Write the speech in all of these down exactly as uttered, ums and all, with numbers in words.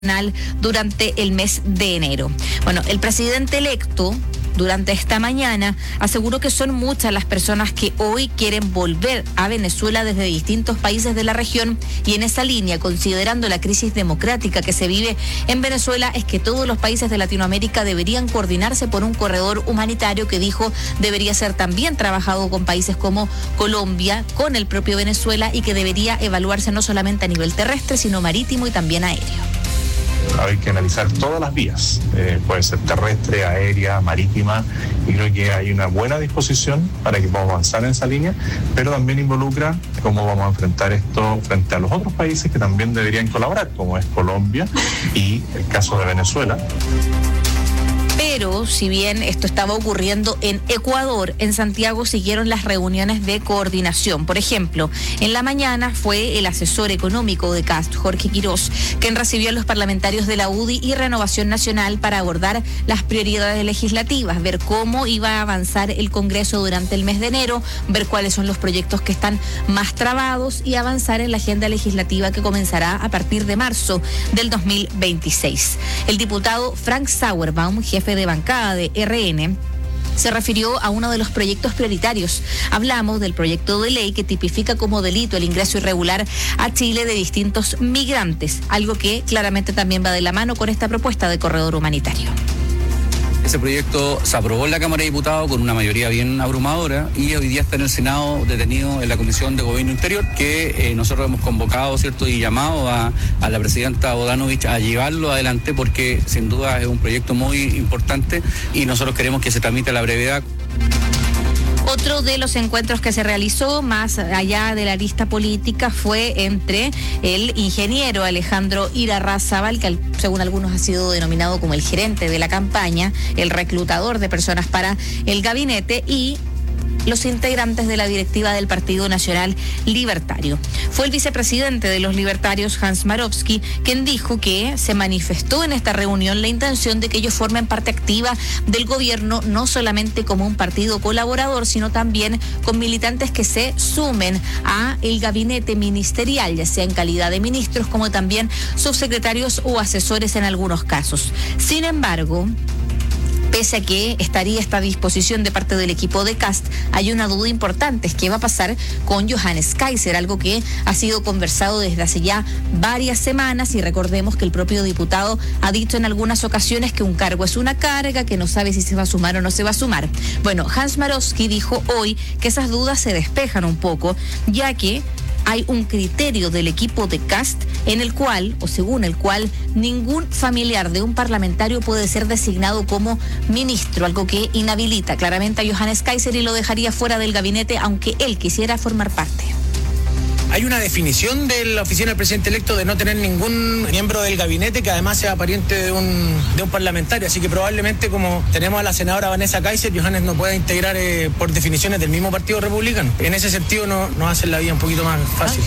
durante el mes de enero. Bueno, el presidente electo durante esta mañana aseguró que son muchas las personas que hoy quieren volver a Venezuela desde distintos países de la región, y en esa línea, considerando la crisis democrática que se vive en Venezuela, es que todos los países de Latinoamérica deberían coordinarse por un corredor humanitario que dijo debería ser también trabajado con países como Colombia, con el propio Venezuela, y que debería evaluarse no solamente a nivel terrestre, sino marítimo y también aéreo. Hay que analizar todas las vías, eh, puede ser terrestre, aérea, marítima, y creo que hay una buena disposición para que podamos avanzar en esa línea, pero también involucra cómo vamos a enfrentar esto frente a los otros países que también deberían colaborar, como es Colombia y el caso de Venezuela. Pero si bien esto estaba ocurriendo en Ecuador, en Santiago siguieron las reuniones de coordinación. Por ejemplo, en la mañana fue el asesor económico de Cast, Jorge Quirós, quien recibió a los parlamentarios de la U D I y Renovación Nacional para abordar las prioridades legislativas, ver cómo iba a avanzar el Congreso durante el mes de enero, ver cuáles son los proyectos que están más trabados y avanzar en la agenda legislativa que comenzará a partir de marzo del dos mil veintiséis. El diputado Frank Sauerbaum, jefe de bancada de R N, se refirió a uno de los proyectos prioritarios. Hablamos del proyecto de ley que tipifica como delito el ingreso irregular a Chile de distintos migrantes, algo que claramente también va de la mano con esta propuesta de corredor humanitario. Ese proyecto se aprobó en la Cámara de Diputados con una mayoría bien abrumadora y hoy día está en el Senado detenido en la Comisión de Gobierno Interior, que eh, nosotros hemos convocado, ¿cierto?, y llamado a, a la presidenta Bodanovich a llevarlo adelante, porque sin duda es un proyecto muy importante y nosotros queremos que se tramite a la brevedad. Otro de los encuentros que se realizó más allá de la lista política fue entre el ingeniero Alejandro Irarrázaval, que según algunos ha sido denominado como el gerente de la campaña, el reclutador de personas para el gabinete, y los integrantes de la directiva del Partido Nacional Libertario. Fue el vicepresidente de los libertarios, Hans Marowski, quien dijo que se manifestó en esta reunión la intención de que ellos formen parte activa del gobierno, no solamente como un partido colaborador, sino también con militantes que se sumen a el gabinete ministerial, ya sea en calidad de ministros como también subsecretarios o asesores en algunos casos. Sin embargo, pese a que estaría esta disposición de parte del equipo de Cast, hay una duda importante: es qué va a pasar con Johannes Kaiser, algo que ha sido conversado desde hace ya varias semanas, y recordemos que el propio diputado ha dicho en algunas ocasiones que un cargo es una carga, que no sabe si se va a sumar o no se va a sumar. Bueno, Hans Marowski dijo hoy que esas dudas se despejan un poco, ya que hay un criterio del equipo de Cast en el cual, o según el cual, ningún familiar de un parlamentario puede ser designado como ministro, algo que inhabilita claramente a Johannes Kaiser y lo dejaría fuera del gabinete, aunque él quisiera formar parte. Hay una definición de la oficina del presidente electo de no tener ningún miembro del gabinete que además sea pariente de un, de un parlamentario, así que probablemente, como tenemos a la senadora Vanessa Kaiser, Johannes no pueda integrar eh, por definiciones del mismo Partido Republicano. En ese sentido no, nos hace la vida un poquito más fácil.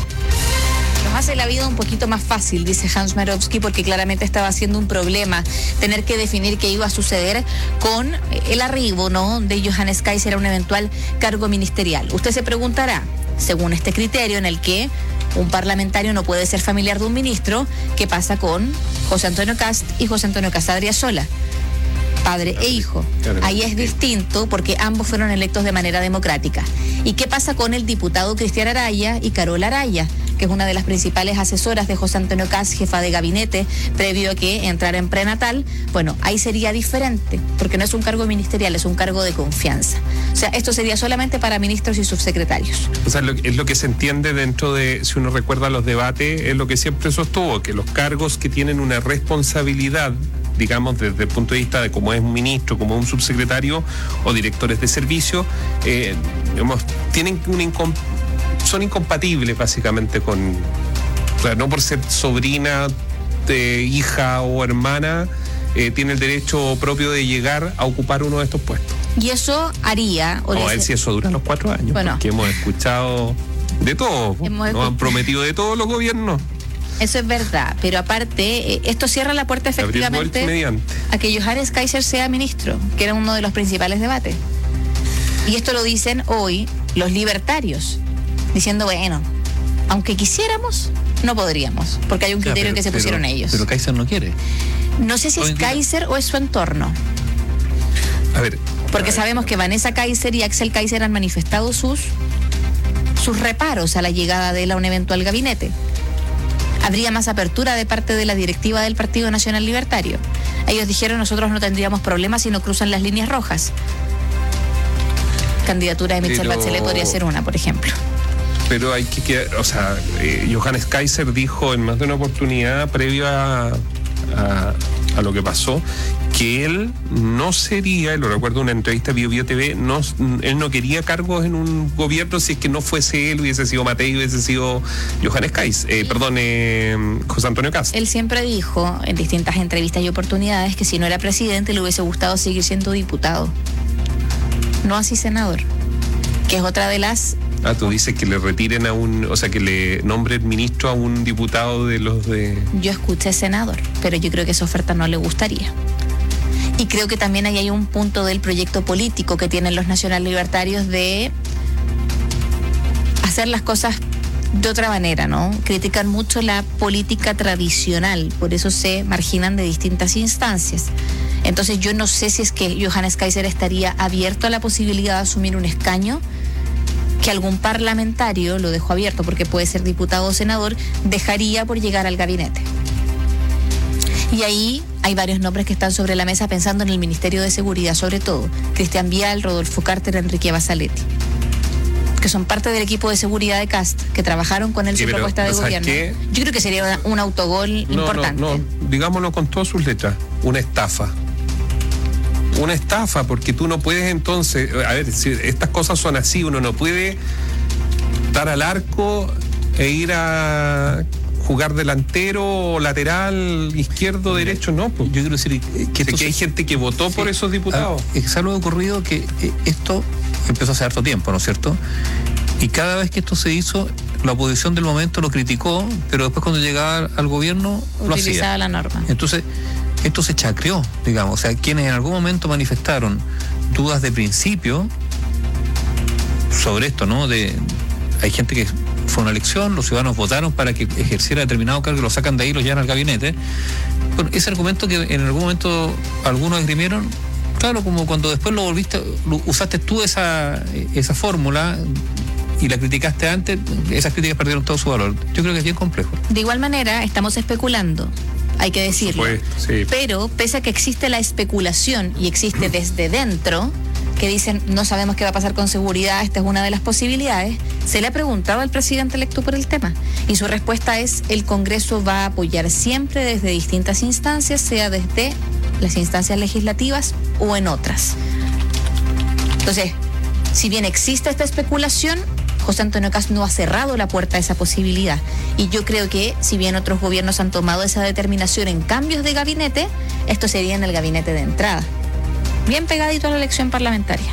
Nos hace la vida un poquito más fácil, dice Hans Marowski, porque claramente estaba siendo un problema tener que definir qué iba a suceder con el arribo, ¿no?, de Johannes Kaiser a un eventual cargo ministerial. Usted se preguntará, según este criterio en el que un parlamentario no puede ser familiar de un ministro, ¿qué pasa con José Antonio Cast y José Antonio Cast Adriasola? Padre e hijo. Ahí es distinto porque ambos fueron electos de manera democrática. ¿Y qué pasa con el diputado Cristian Araya y Carola Araya, que es una de las principales asesoras de José Antonio Cast, jefa de gabinete, previo a que entrara en prenatal? Bueno, ahí sería diferente, porque no es un cargo ministerial, es un cargo de confianza. O sea, esto sería solamente para ministros y subsecretarios. O sea, lo, es lo que se entiende dentro de, si uno recuerda los debates, es lo que siempre sostuvo, que los cargos que tienen una responsabilidad, digamos, desde el punto de vista de cómo es un ministro, como un subsecretario o directores de servicio, eh, digamos, tienen un incom- son incompatibles básicamente con, o sea, no por ser sobrina, de hija o hermana, eh, tiene el derecho propio de llegar a ocupar uno de estos puestos. Y eso haría... O no, a ver si eso dura los cuatro años, bueno, porque hemos escuchado de todo, hemos nos han prometido de todos los gobiernos. Eso es verdad, pero aparte, eh, esto cierra la puerta efectivamente a que Johannes Kaiser sea ministro, que era uno de los principales debates. Y esto lo dicen hoy los libertarios, diciendo, bueno, aunque quisiéramos, No podríamos, porque hay un criterio ya, pero, que se pusieron pero, ellos. Pero Kaiser no quiere. No sé si es Kaiser o es su entorno. A ver. Porque a ver, sabemos que Vanessa Kaiser y Axel Kaiser han manifestado sus, sus reparos a la llegada de él a un eventual gabinete. Habría más apertura de parte de la directiva del Partido Nacional Libertario. Ellos dijeron, nosotros no tendríamos problemas si no cruzan las líneas rojas. Candidatura de Michelle Pero... Bachelet podría ser una, por ejemplo. Pero hay que quedar, o sea, eh, Johannes Kaiser dijo en más de una oportunidad previo a, a, a lo que pasó, que él no sería, y lo recuerdo en una entrevista a Bio Bio T V, no, él no quería cargos en un gobierno si es que no fuese él, hubiese sido Matei, hubiese sido Johannes Kaiser, eh, perdón, eh, José Antonio Cast. Él siempre dijo en distintas entrevistas y oportunidades que si no era presidente le hubiese gustado seguir siendo diputado, no así senador, que es otra de las... Ah, tú dices que le retiren a un, o sea, que le nombren ministro a un diputado de los de... Yo escuché senador, pero yo creo que esa oferta no le gustaría. Y creo que también ahí hay un punto del proyecto político que tienen los nacional libertarios de hacer las cosas de otra manera, ¿no? Critican mucho la política tradicional, por eso se marginan de distintas instancias. Entonces yo no sé si es que Johannes Kaiser estaría abierto a la posibilidad de asumir un escaño, que algún parlamentario, lo dejó abierto porque puede ser diputado o senador, dejaría por llegar al gabinete. Y ahí hay varios nombres que están sobre la mesa pensando en el Ministerio de Seguridad, sobre todo Cristian Vial, Rodolfo Carter, Enrique Basaletti, que son parte del equipo de seguridad de Cast, que trabajaron con él sí, su pero, propuesta de gobierno. ¿Qué? Yo creo que sería un autogol no, importante. No, no, digámoslo con todas sus letras, una estafa. Una estafa, porque tú no puedes entonces, a ver, si estas cosas son así, uno no puede dar al arco e ir a jugar delantero, lateral, izquierdo, derecho, no. Pues. Yo quiero decir que, esto que hay gente que votó sí, por esos diputados. Es algo ocurrido que esto empezó hace harto tiempo, ¿no es cierto? Y cada vez que esto se hizo, la oposición del momento lo criticó, pero después cuando llegaba al gobierno lo hacía. Utilizaba la norma. Entonces, esto se chacreó, digamos, o sea, quienes en algún momento manifestaron dudas de principio sobre esto, ¿no? De, hay gente que fue una elección, los ciudadanos votaron para que ejerciera determinado cargo, lo sacan de ahí, lo llevan al gabinete. Bueno, ese argumento que en algún momento algunos esgrimieron, claro, como cuando después lo volviste, lo, usaste tú esa, esa fórmula y la criticaste antes, esas críticas perdieron todo su valor. Yo creo que es bien complejo. De igual manera, estamos especulando. Hay que decirlo. Pues, sí. Pero pese a que existe la especulación y existe desde dentro, que dicen no sabemos qué va a pasar con seguridad, esta es una de las posibilidades, se le ha preguntado al presidente electo por el tema y su respuesta es el Congreso va a apoyar siempre desde distintas instancias, sea desde las instancias legislativas o en otras. Entonces, si bien existe esta especulación, José Antonio Cast no ha cerrado la puerta a esa posibilidad. Y yo creo que, si bien otros gobiernos han tomado esa determinación en cambios de gabinete, esto sería en el gabinete de entrada. Bien pegadito a la elección parlamentaria.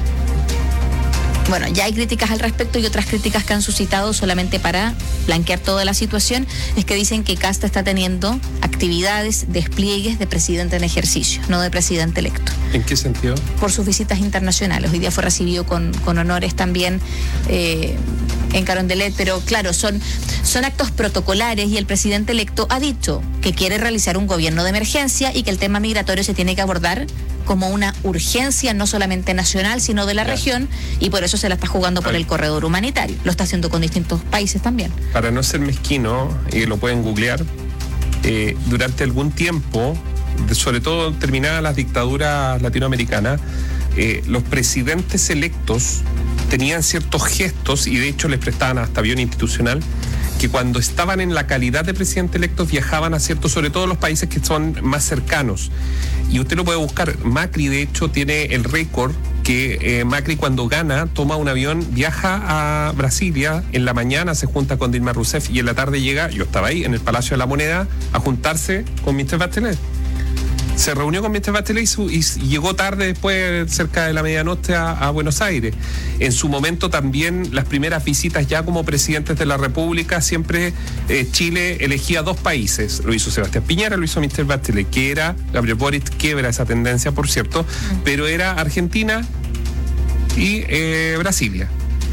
Bueno, ya hay críticas al respecto y otras críticas que han suscitado solamente para blanquear toda la situación, es que dicen que Cast está teniendo actividades, despliegues de presidente en ejercicio, no de presidente electo. ¿En qué sentido? Por sus visitas internacionales. Hoy día fue recibido con, con honores también eh, en Carondelet, pero claro, son, son actos protocolares y el presidente electo ha dicho que quiere realizar un gobierno de emergencia y que el tema migratorio se tiene que abordar como una urgencia no solamente nacional, sino de la claro. región, y por eso se la está jugando por el corredor humanitario. Lo está haciendo con distintos países también. Para no ser mezquino, y lo pueden googlear, eh, durante algún tiempo, sobre todo terminadas las dictaduras latinoamericanas, eh, los presidentes electos tenían ciertos gestos, y de hecho les prestaban hasta avión institucional, que cuando estaban en la calidad de presidente electos viajaban a ciertos, sobre todo los países que son más cercanos. Y usted lo puede buscar. Macri, de hecho, tiene el récord que eh, Macri cuando gana, toma un avión, viaja a Brasilia, en la mañana se junta con Dilma Rousseff y en la tarde llega, yo estaba ahí, en el Palacio de la Moneda, a juntarse con mister Bachelet. Se reunió con mister Bachelet y, su, y llegó tarde después, cerca de la medianoche, a, a Buenos Aires. En su momento también, las primeras visitas ya como presidentes de la República, siempre eh, Chile elegía dos países. Lo hizo Sebastián Piñera, lo hizo mister Bachelet, que era, Gabriel Boric quiebra esa tendencia, por cierto, pero era Argentina y eh, Brasilia.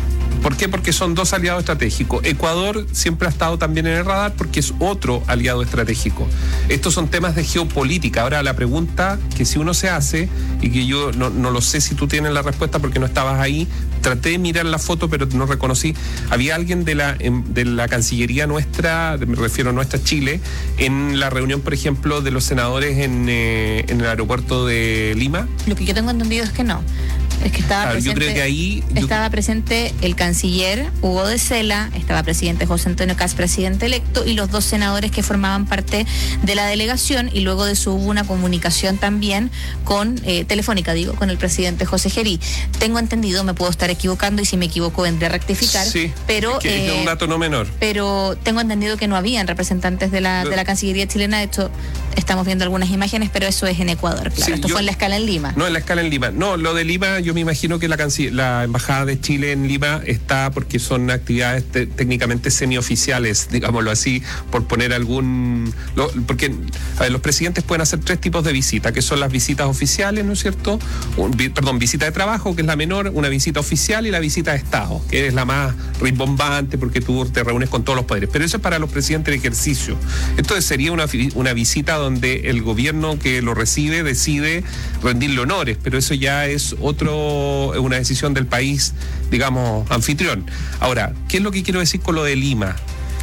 ¿Por qué? Porque son dos aliados estratégicos. Ecuador siempre ha estado también en el radar porque es otro aliado estratégico. Estos son temas de geopolítica. Ahora, la pregunta que si uno se hace, y que yo no, no lo sé si tú tienes la respuesta porque no estabas ahí, traté de mirar la foto pero no reconocí, había alguien de la, de la Cancillería nuestra, me refiero a nuestra Chile, en la reunión, por ejemplo, de los senadores en, eh, en el aeropuerto de Lima. Lo que yo tengo entendido es que no. Es que estaba, ver, presente, yo creo que ahí, yo... estaba presente el canciller Hugo de Sela, estaba presente José Antonio Kast, presidente electo, y los dos senadores que formaban parte de la delegación, y luego de eso hubo una comunicación también con, eh, telefónica digo, con el presidente José Gerí. Tengo entendido, me puedo estar equivocando, y si me equivoco vendré a rectificar, sí, pero es, que eh, es un dato no menor. Pero tengo entendido que no habían representantes de la, de la Cancillería chilena. De hecho, estamos viendo algunas imágenes, pero eso es en Ecuador, claro. Sí, esto yo, fue en la escala en Lima. No, en la escala en Lima. No, lo de Lima, yo me imagino que la, la Embajada de Chile en Lima está porque son actividades te, técnicamente semioficiales, digámoslo así, por poner algún... Lo, porque, a ver, los presidentes pueden hacer tres tipos de visitas, que son las visitas oficiales, ¿no es cierto? Un, perdón, visita de trabajo, que es la menor, una visita oficial, y la visita de Estado, que es la más rimbombante porque tú te reúnes con todos los poderes. Pero eso es para los presidentes de ejercicio. Entonces sería una, una visita donde el gobierno que lo recibe decide rendirle honores, pero eso ya es otro, una decisión del país, digamos, anfitrión. Ahora, ¿qué es lo que quiero decir con lo de Lima?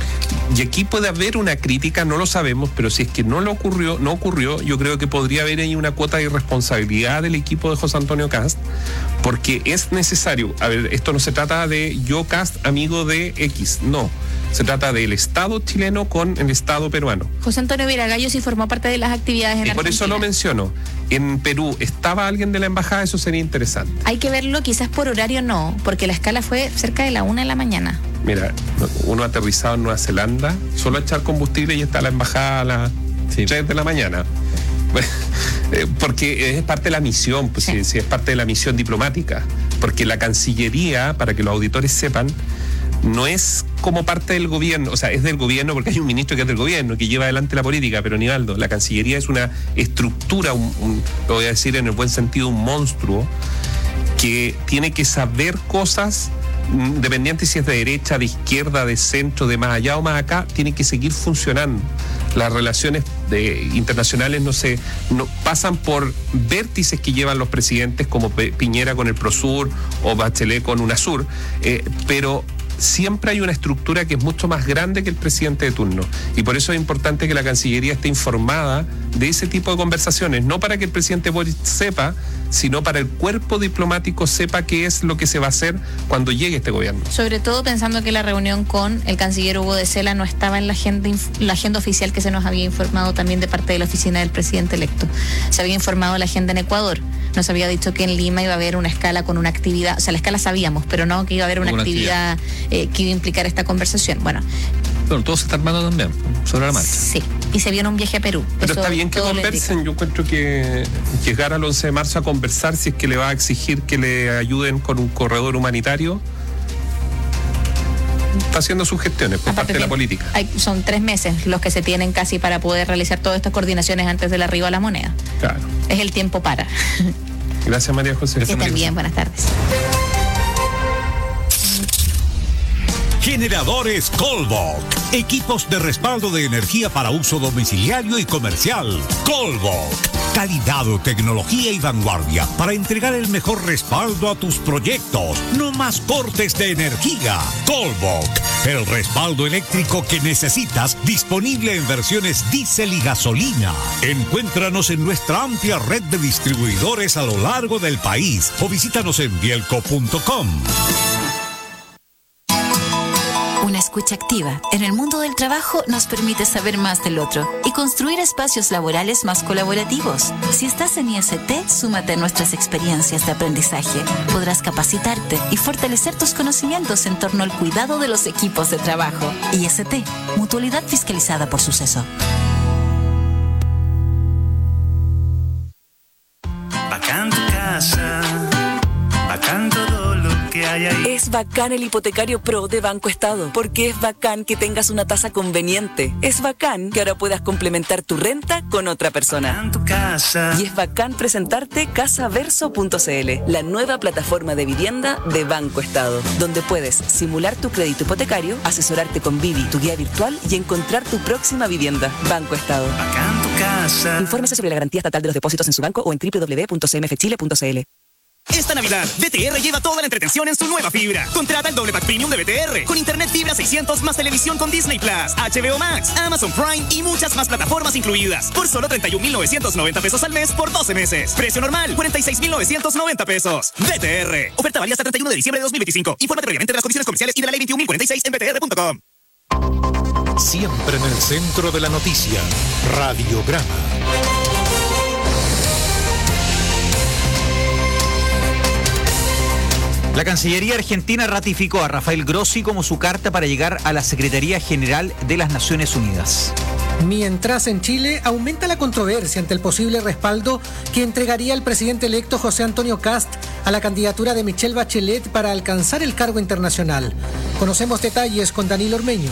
Y aquí puede haber una crítica, no lo sabemos, pero si es que no lo ocurrió, no ocurrió, yo creo que podría haber ahí una cuota de irresponsabilidad del equipo de José Antonio Kast, porque es necesario, a ver, esto no se trata de yo Kast, amigo de X, no. Se trata del Estado chileno con el Estado peruano. José Antonio Viragallo sí formó parte de las actividades en y Argentina. Por eso lo menciono. En Perú, ¿estaba alguien de la embajada? Eso sería interesante. Hay que verlo, quizás por horario no, porque la escala fue cerca de la una de la mañana. Mira, uno aterrizado en Nueva Zelanda, solo a echar combustible y está la embajada a las sí. tres de la mañana. Porque es parte de la misión, pues, sí. si, si es parte de la misión diplomática. Porque la Cancillería, para que los auditores sepan, no es como parte del gobierno, o sea, es del gobierno porque hay un ministro que es del gobierno, que lleva adelante la política, pero Nivaldo, la Cancillería es una estructura, un, un, lo voy a decir en el buen sentido, un monstruo, que tiene que saber cosas, independiente si es de derecha, de izquierda, de centro, de más allá o más acá, tiene que seguir funcionando. Las relaciones de, internacionales no se no, pasan por vértices que llevan los presidentes, como Piñera con el Prosur o Bachelet con UNASUR, eh, pero siempre hay una estructura que es mucho más grande que el presidente de turno, y por eso es importante que la Cancillería esté informada de ese tipo de conversaciones, no para que el presidente Boric sepa, sino para el cuerpo diplomático sepa qué es lo que se va a hacer cuando llegue este gobierno. Sobre todo pensando que la reunión con el canciller Hugo de Sela no estaba en la agenda, la agenda oficial que se nos había informado también de parte de la oficina del presidente electo. Se había informado la agenda en Ecuador. Nos había dicho que en Lima iba a haber una escala con una actividad, o sea, la escala sabíamos, pero no que iba a haber una, una actividad, actividad. Eh, que iba a implicar esta conversación. Bueno, Bueno, todo se está armando también, sobre la marcha. Sí, y se viene un viaje a Perú. Pero Eso está bien que conversen. Yo encuentro que llegar al once de marzo a conversar, si es que le va a exigir que le ayuden con un corredor humanitario, está haciendo sus gestiones por Aparte parte de la bien, política. Hay, son tres meses los que se tienen casi para poder realizar todas estas coordinaciones antes del arribo a la moneda. Claro. Es el tiempo para. Gracias, María José. Que estén bien, buenas tardes. Generadores Colbok. Equipos de respaldo de energía para uso domiciliario y comercial. Colbok. Calidad, tecnología y vanguardia para entregar el mejor respaldo a tus proyectos. No más cortes de energía. Colbok. El respaldo eléctrico que necesitas, disponible en versiones diésel y gasolina. Encuéntranos en nuestra amplia red de distribuidores a lo largo del país o visítanos en bielco punto com. Una escucha activa en el mundo del trabajo nos permite saber más del otro y construir espacios laborales más colaborativos. Si estás en I S T, súmate a nuestras experiencias de aprendizaje. Podrás capacitarte y fortalecer tus conocimientos en torno al cuidado de los equipos de trabajo. I S T, mutualidad fiscalizada por Suceso. Bacán tu casa, bacán todo lo que hay ahí. Es bacán el hipotecario Pro de Banco Estado, porque es bacán que tengas una tasa conveniente. Es bacán que ahora puedas complementar tu renta con otra persona. Tu casa. Y es bacán presentarte casaverso punto c l, la nueva plataforma de vivienda de Banco Estado, donde puedes simular tu crédito hipotecario, asesorarte con Vivi, tu guía virtual, y encontrar tu próxima vivienda. Banco Estado. Bacán tu casa. Infórmese sobre la garantía estatal de los depósitos en su banco o en doble u doble u doble u punto c m f chile punto c l. Esta Navidad, B T R lleva toda la entretención en su nueva fibra. Contrata el doble pack premium de B T R con internet fibra seiscientos más televisión con Disney Plus, H B O Max, Amazon Prime y muchas más plataformas incluidas por solo treinta y un mil novecientos noventa pesos al mes por doce meses. Precio normal, cuarenta y seis mil novecientos noventa pesos. B T R. Oferta válida hasta treinta y uno de diciembre de dos mil veinticinco. Infórmate previamente de las condiciones comerciales y de la ley veintiún mil cuarenta y seis en b t r punto com. Siempre en el centro de la noticia. Radiograma. La Cancillería Argentina ratificó a Rafael Grossi como su carta para llegar a la Secretaría General de las Naciones Unidas. Mientras en Chile aumenta la controversia ante el posible respaldo que entregaría el presidente electo José Antonio Kast a la candidatura de Michelle Bachelet para alcanzar el cargo internacional. Conocemos detalles con Danilo Ormeño.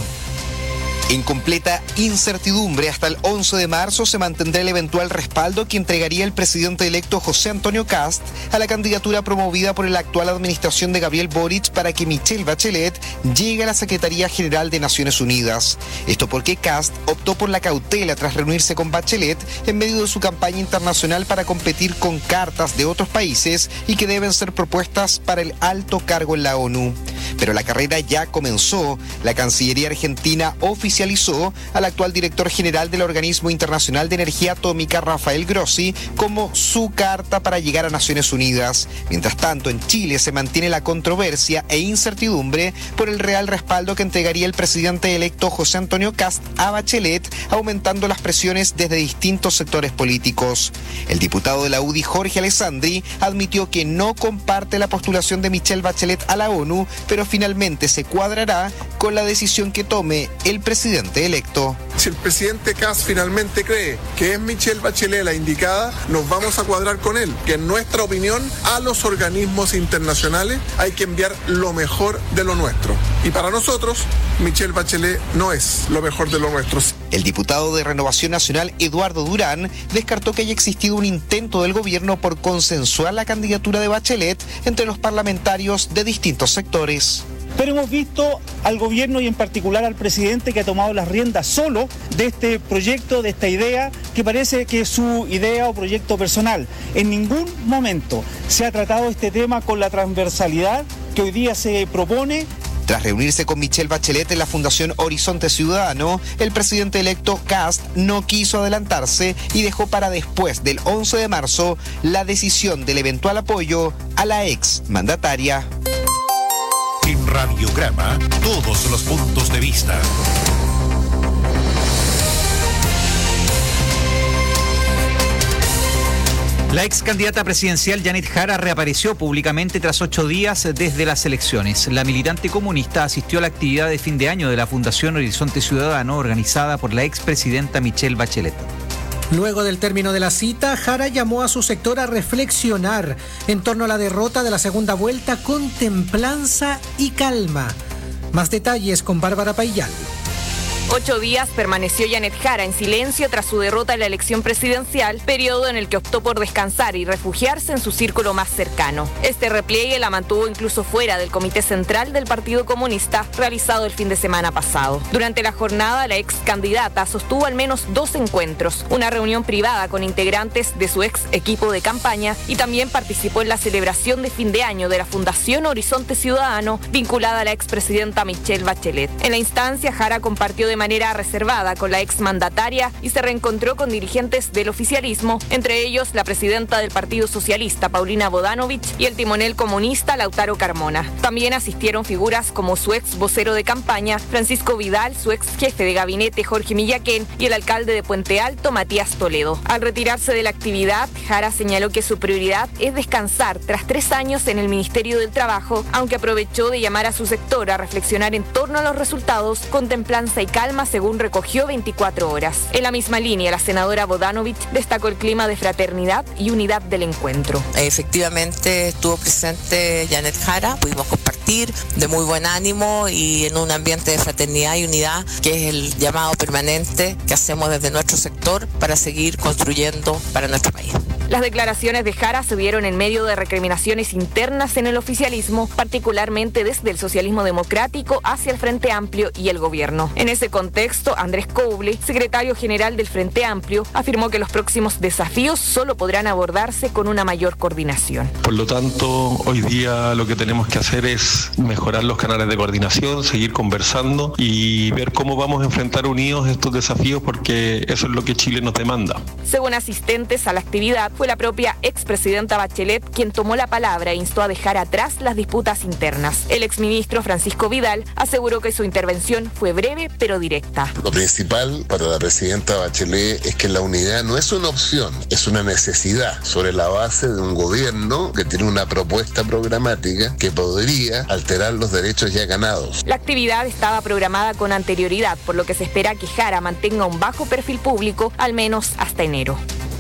En completa incertidumbre, hasta el once de marzo se mantendrá el eventual respaldo que entregaría el presidente electo José Antonio Kast a la candidatura promovida por la actual administración de Gabriel Boric para que Michelle Bachelet llegue a la Secretaría General de Naciones Unidas. Esto porque Kast optó por la cautela tras reunirse con Bachelet en medio de su campaña internacional para competir con cartas de otros países y que deben ser propuestas para el alto cargo en la ONU. Pero la carrera ya comenzó. La Cancillería Argentina oficializó al actual director general del Organismo Internacional de Energía Atómica, Rafael Grossi, como su carta para llegar a Naciones Unidas. Mientras tanto, en Chile se mantiene la controversia e incertidumbre por el real respaldo que entregaría el presidente electo José Antonio Kast a Bachelet, aumentando las presiones desde distintos sectores políticos. El diputado de la U D I, Jorge Alessandri, admitió que no comparte la postulación de Michelle Bachelet a la ONU, pero finalmente se cuadrará con la decisión que tome el presidente electo. Si el presidente Kast finalmente cree que es Michelle Bachelet la indicada, nos vamos a cuadrar con él, que en nuestra opinión a los organismos internacionales hay que enviar lo mejor de lo nuestro. Y para nosotros, Michelle Bachelet no es lo mejor de lo nuestro. El diputado de Renovación Nacional, Eduardo Durán, descartó que haya existido un intento del gobierno por consensuar la candidatura de Bachelet entre los parlamentarios de distintos sectores. Pero hemos visto al gobierno y en particular al presidente que ha tomado las riendas solo de este proyecto, de esta idea, que parece que es su idea o proyecto personal. En ningún momento se ha tratado este tema con la transversalidad que hoy día se propone. Tras reunirse con Michelle Bachelet en la Fundación Horizonte Ciudadano, el presidente electo Kast no quiso adelantarse y dejó para después del once de marzo la decisión del eventual apoyo a la ex mandataria. En Radiograma, todos los puntos de vista. La ex candidata presidencial Janet Jara reapareció públicamente tras ocho días desde las elecciones. La militante comunista asistió a la actividad de fin de año de la Fundación Horizonte Ciudadano organizada por la expresidenta Michelle Bachelet. Luego del término de la cita, Jara llamó a su sector a reflexionar en torno a la derrota de la segunda vuelta con templanza y calma. Más detalles con Bárbara Paillal. Ocho días permaneció Janet Jara en silencio tras su derrota en la elección presidencial, periodo en el que optó por descansar y refugiarse en su círculo más cercano. Este repliegue la mantuvo incluso fuera del Comité Central del Partido Comunista, realizado el fin de semana pasado. Durante la jornada, la ex candidata sostuvo al menos dos encuentros, una reunión privada con integrantes de su ex equipo de campaña y también participó en la celebración de fin de año de la Fundación Horizonte Ciudadano, vinculada a la expresidenta Michelle Bachelet. En la instancia, Jara compartió de manera reservada con la exmandataria y se reencontró con dirigentes del oficialismo, entre ellos la presidenta del Partido Socialista, Paulina Bodanovich, y el timonel comunista, Lautaro Carmona. También asistieron figuras como su ex vocero de campaña, Francisco Vidal, su ex jefe de gabinete, Jorge Millaquén, y el alcalde de Puente Alto, Matías Toledo. Al retirarse de la actividad, Jara señaló que su prioridad es descansar tras tres años en el Ministerio del Trabajo, aunque aprovechó de llamar a su sector a reflexionar en torno a los resultados con templanza y calma, según recogió veinticuatro horas. En la misma línea, la senadora Bodanovich destacó el clima de fraternidad y unidad del encuentro. Efectivamente estuvo presente Janet Jara, pudimos compartir compartir, de muy buen ánimo y en un ambiente de fraternidad y unidad, que es el llamado permanente que hacemos desde nuestro sector para seguir construyendo para nuestro país. Las declaraciones de Jara se dieron en medio de recriminaciones internas en el oficialismo, particularmente desde el socialismo democrático hacia el Frente Amplio y el gobierno. En ese contexto, Andrés Couble, secretario general del Frente Amplio, afirmó que los próximos desafíos solo podrán abordarse con una mayor coordinación. Por lo tanto, hoy día lo que tenemos que hacer es mejorar los canales de coordinación, seguir conversando y ver cómo vamos a enfrentar unidos estos desafíos, porque eso es lo que Chile nos demanda. Según asistentes a la actividad, fue la propia expresidenta Bachelet quien tomó la palabra e instó a dejar atrás las disputas internas. El exministro Francisco Vidal aseguró que su intervención fue breve pero directa. Lo principal para la presidenta Bachelet es que la unidad no es una opción, es una necesidad sobre la base de un gobierno que tiene una propuesta programática que podría alterar los derechos ya ganados. La actividad estaba programada con anterioridad, por lo que se espera que Jara mantenga un bajo perfil público al menos hasta enero.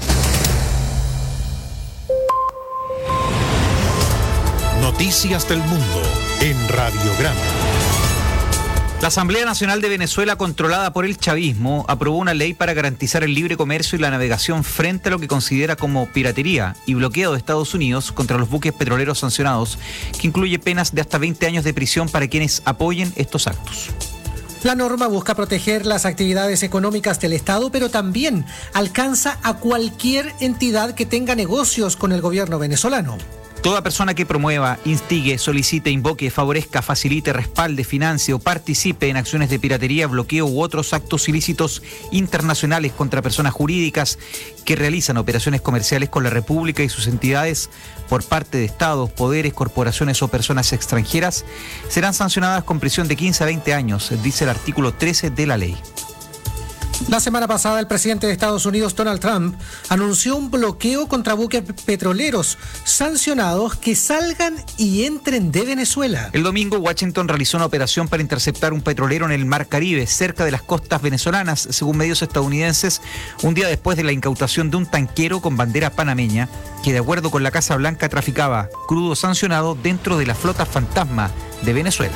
Noticias del Mundo en Radiograma. La Asamblea Nacional de Venezuela, controlada por el chavismo, aprobó una ley para garantizar el libre comercio y la navegación frente a lo que considera como piratería y bloqueo de Estados Unidos contra los buques petroleros sancionados, que incluye penas de hasta veinte años de prisión para quienes apoyen estos actos. La norma busca proteger las actividades económicas del Estado, pero también alcanza a cualquier entidad que tenga negocios con el gobierno venezolano. Toda persona que promueva, instigue, solicite, invoque, favorezca, facilite, respalde, financie o participe en acciones de piratería, bloqueo u otros actos ilícitos internacionales contra personas jurídicas que realizan operaciones comerciales con la República y sus entidades por parte de estados, poderes, corporaciones o personas extranjeras serán sancionadas con prisión de quince a veinte años, dice el artículo trece de la ley. La semana pasada, el presidente de Estados Unidos, Donald Trump, anunció un bloqueo contra buques petroleros sancionados que salgan y entren de Venezuela. El domingo, Washington realizó una operación para interceptar un petrolero en el Mar Caribe, cerca de las costas venezolanas, según medios estadounidenses, un día después de la incautación de un tanquero con bandera panameña, que de acuerdo con la Casa Blanca traficaba crudo sancionado dentro de la flota fantasma de Venezuela.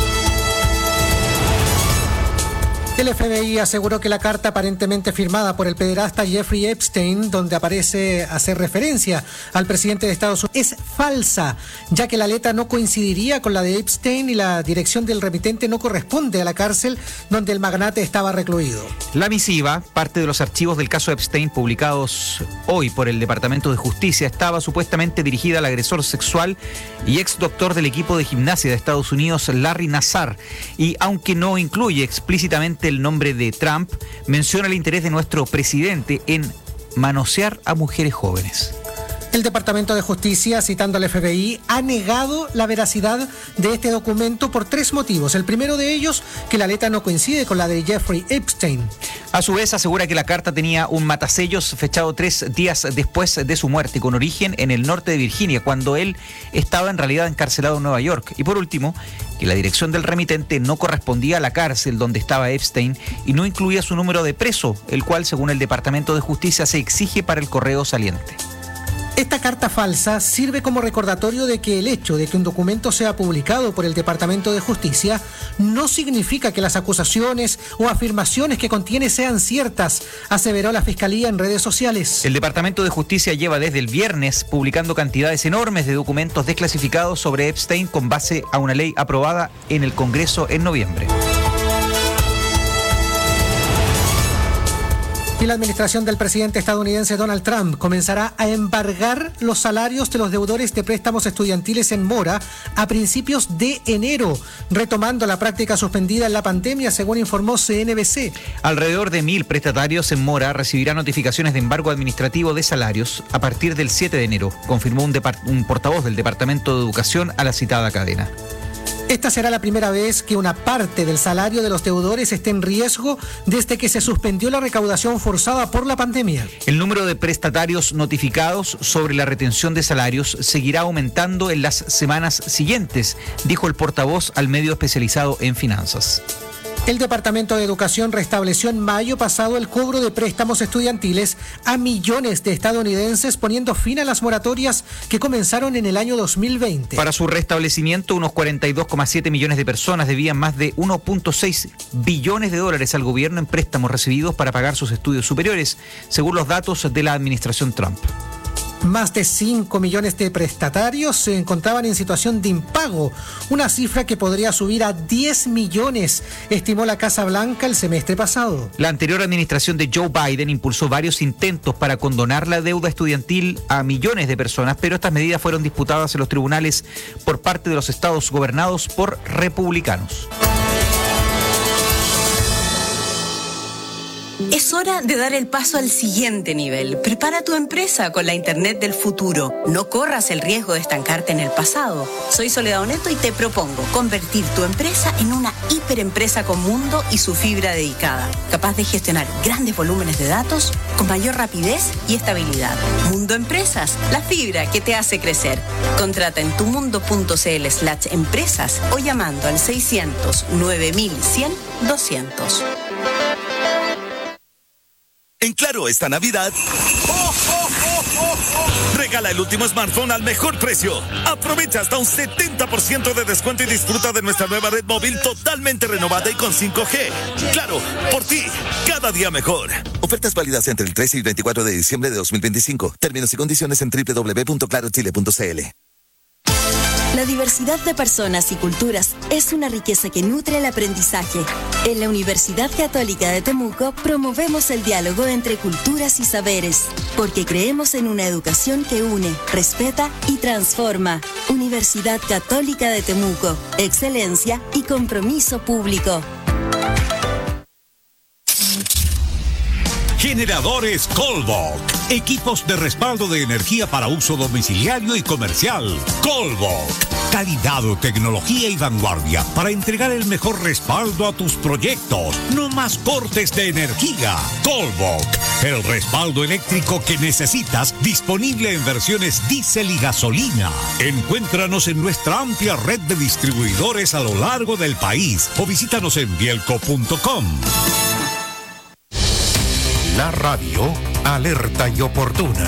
El F B I aseguró que la carta aparentemente firmada por el pederasta Jeffrey Epstein, donde aparece hacer referencia al presidente de Estados Unidos, es falsa, ya que la letra no coincidiría con la de Epstein y la dirección del remitente no corresponde a la cárcel donde el magnate estaba recluido. La misiva, parte de los archivos del caso Epstein publicados hoy por el Departamento de Justicia, estaba supuestamente dirigida al agresor sexual y ex doctor del equipo de gimnasia de Estados Unidos, Larry Nassar, y aunque no incluye explícitamente el nombre de Trump, menciona el interés de nuestro presidente en manosear a mujeres jóvenes. El Departamento de Justicia, citando al F B I, ha negado la veracidad de este documento por tres motivos. El primero de ellos, que la letra no coincide con la de Jeffrey Epstein. A su vez, asegura que la carta tenía un matasellos fechado tres días después de su muerte, con origen en el norte de Virginia, cuando él estaba en realidad encarcelado en Nueva York. Y por último, que la dirección del remitente no correspondía a la cárcel donde estaba Epstein y no incluía su número de preso, el cual, según el Departamento de Justicia, se exige para el correo saliente. Esta carta falsa sirve como recordatorio de que el hecho de que un documento sea publicado por el Departamento de Justicia no significa que las acusaciones o afirmaciones que contiene sean ciertas, aseveró la Fiscalía en redes sociales. El Departamento de Justicia lleva desde el viernes publicando cantidades enormes de documentos desclasificados sobre Epstein con base a una ley aprobada en el Congreso en noviembre. Y la administración del presidente estadounidense Donald Trump comenzará a embargar los salarios de los deudores de préstamos estudiantiles en mora a principios de enero, retomando la práctica suspendida en la pandemia, según informó C N B C. Alrededor de mil prestatarios en mora recibirán notificaciones de embargo administrativo de salarios a partir del siete de enero, confirmó un, depart- un portavoz del Departamento de Educación a la citada cadena. Esta será la primera vez que una parte del salario de los deudores esté en riesgo desde que se suspendió la recaudación forzada por la pandemia. El número de prestatarios notificados sobre la retención de salarios seguirá aumentando en las semanas siguientes, dijo el portavoz al medio especializado en finanzas. El Departamento de Educación restableció en mayo pasado el cobro de préstamos estudiantiles a millones de estadounidenses, poniendo fin a las moratorias que comenzaron en el año dos mil veinte. Para su restablecimiento, unos cuarenta y dos coma siete millones de personas debían más de uno punto seis billones de dólares al gobierno en préstamos recibidos para pagar sus estudios superiores, según los datos de la administración Trump. Más de cinco millones de prestatarios se encontraban en situación de impago, una cifra que podría subir a diez millones, estimó la Casa Blanca el semestre pasado. La anterior administración de Joe Biden impulsó varios intentos para condonar la deuda estudiantil a millones de personas, pero estas medidas fueron disputadas en los tribunales por parte de los estados gobernados por republicanos. Es hora de dar el paso al siguiente nivel. Prepara tu empresa con la Internet del futuro. No corras el riesgo de estancarte en el pasado. Soy Soledad Oneto y te propongo convertir tu empresa en una hiperempresa con mundo y su fibra dedicada, capaz de gestionar grandes volúmenes de datos con mayor rapidez y estabilidad. Mundo Empresas, la fibra que te hace crecer. Contrata en tumundo.cl slash empresas o llamando al seiscientos nueve mil cien doscientos. En Claro, esta Navidad, ¡oh, oh, oh, oh, oh! Regala el último smartphone al mejor precio. Aprovecha hasta un setenta por ciento de descuento y disfruta de nuestra nueva red móvil totalmente renovada y con cinco G. Claro, por ti, cada día mejor. Ofertas válidas entre el trece y veinticuatro de diciembre de dos mil veinticinco. Términos y condiciones en doble u doble u doble u punto claro chile punto c l. La diversidad de personas y culturas es una riqueza que nutre el aprendizaje. En la Universidad Católica de Temuco promovemos el diálogo entre culturas y saberes, porque creemos en una educación que une, respeta y transforma. Universidad Católica de Temuco, excelencia y compromiso público. Generadores Colbok. Equipos de respaldo de energía para uso domiciliario y comercial. Colbok. Calidad, tecnología y vanguardia para entregar el mejor respaldo a tus proyectos. No más cortes de energía. Colbok. El respaldo eléctrico que necesitas, disponible en versiones diésel y gasolina. Encuéntranos en nuestra amplia red de distribuidores a lo largo del país o visítanos en bielco punto com. La radio, alerta y oportuna.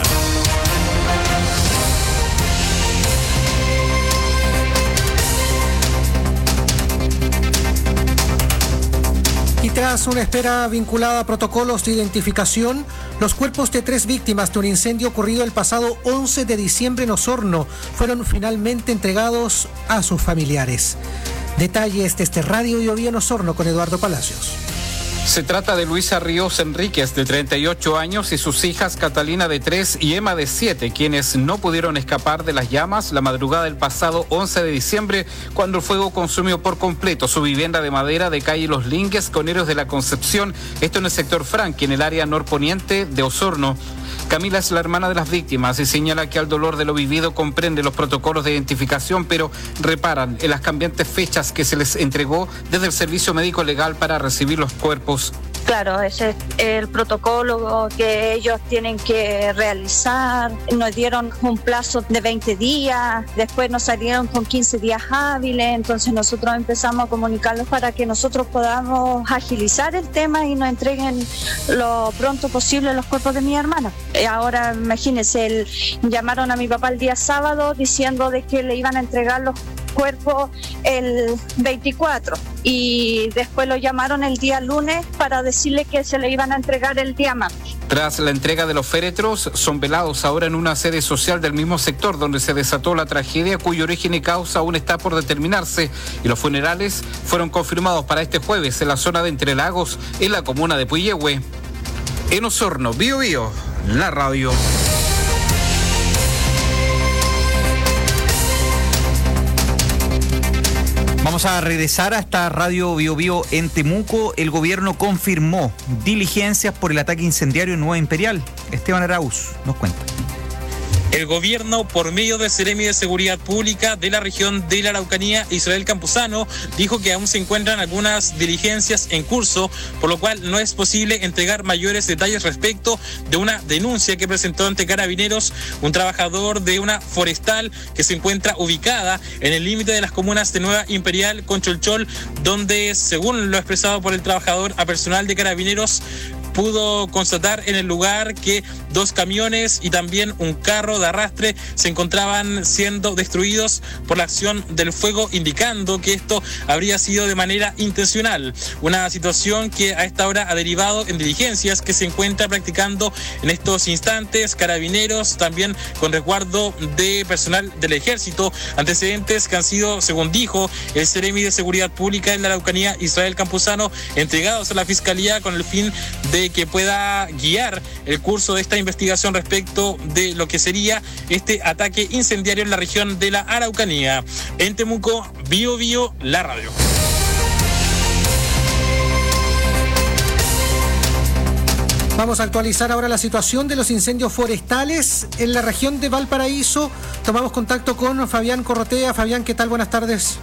Y tras una espera vinculada a protocolos de identificación, los cuerpos de tres víctimas de un incendio ocurrido el pasado once de diciembre en Osorno fueron finalmente entregados a sus familiares. Detalles de este Radio Biobío en Osorno con Eduardo Palacios. Se trata de Luisa Ríos Enríquez, de treinta y ocho años, y sus hijas Catalina, de tres, y Emma, de siete, quienes no pudieron escapar de las llamas la madrugada del pasado once de diciembre, cuando el fuego consumió por completo su vivienda de madera de calle Los Lingues, Coneros de la Concepción, esto en el sector Franqui, en el área norponiente de Osorno. Camila es la hermana de las víctimas y señala que al dolor de lo vivido comprende los protocolos de identificación, pero reparan en las cambiantes fechas que se les entregó desde el Servicio Médico Legal para recibir los cuerpos. Claro, ese es el protocolo que ellos tienen que realizar. Nos dieron un plazo de veinte días, después nos salieron con quince días hábiles, entonces nosotros empezamos a comunicarlos para que nosotros podamos agilizar el tema y nos entreguen lo pronto posible los cuerpos de mi hermana. Ahora imagínense, el, llamaron a mi papá el día sábado diciendo de que le iban a entregar los cuerpo el veinticuatro y después lo llamaron el día lunes para decirle que se le iban a entregar el día martes. Tras la entrega de los féretros, son velados ahora en una sede social del mismo sector donde se desató la tragedia, cuyo origen y causa aún está por determinarse, y los funerales fueron confirmados para este jueves en la zona de Entre Lagos, en la comuna de Puyehue. En Osorno, Bio Bio, la radio. Vamos a regresar a esta Radio Bio Bio en Temuco. El gobierno confirmó diligencias por el ataque incendiario en Nueva Imperial. Esteban Arauz nos cuenta. El gobierno, por medio del Seremi de Seguridad Pública de la región de la Araucanía, Israel Campuzano, dijo que aún se encuentran algunas diligencias en curso, por lo cual no es posible entregar mayores detalles respecto de una denuncia que presentó ante Carabineros un trabajador de una forestal que se encuentra ubicada en el límite de las comunas de Nueva Imperial con Cholchol, donde, según lo expresado por el trabajador a personal de Carabineros, pudo constatar en el lugar que dos camiones y también un carro de arrastre se encontraban siendo destruidos por la acción del fuego, indicando que esto habría sido de manera intencional. Una situación que a esta hora ha derivado en diligencias que se encuentra practicando en estos instantes Carabineros, también con resguardo de personal del Ejército, antecedentes que han sido, según dijo el Seremi de Seguridad Pública en la Araucanía, Israel Campuzano, entregados a la Fiscalía con el fin de que pueda guiar el curso de esta investigación respecto de lo que sería este ataque incendiario en la región de la Araucanía. En Temuco, Bio Bio, la radio. Vamos a actualizar ahora la situación de los incendios forestales en la región de Valparaíso. Tomamos contacto con Fabián Corrotea. Fabián, ¿qué tal? Buenas tardes.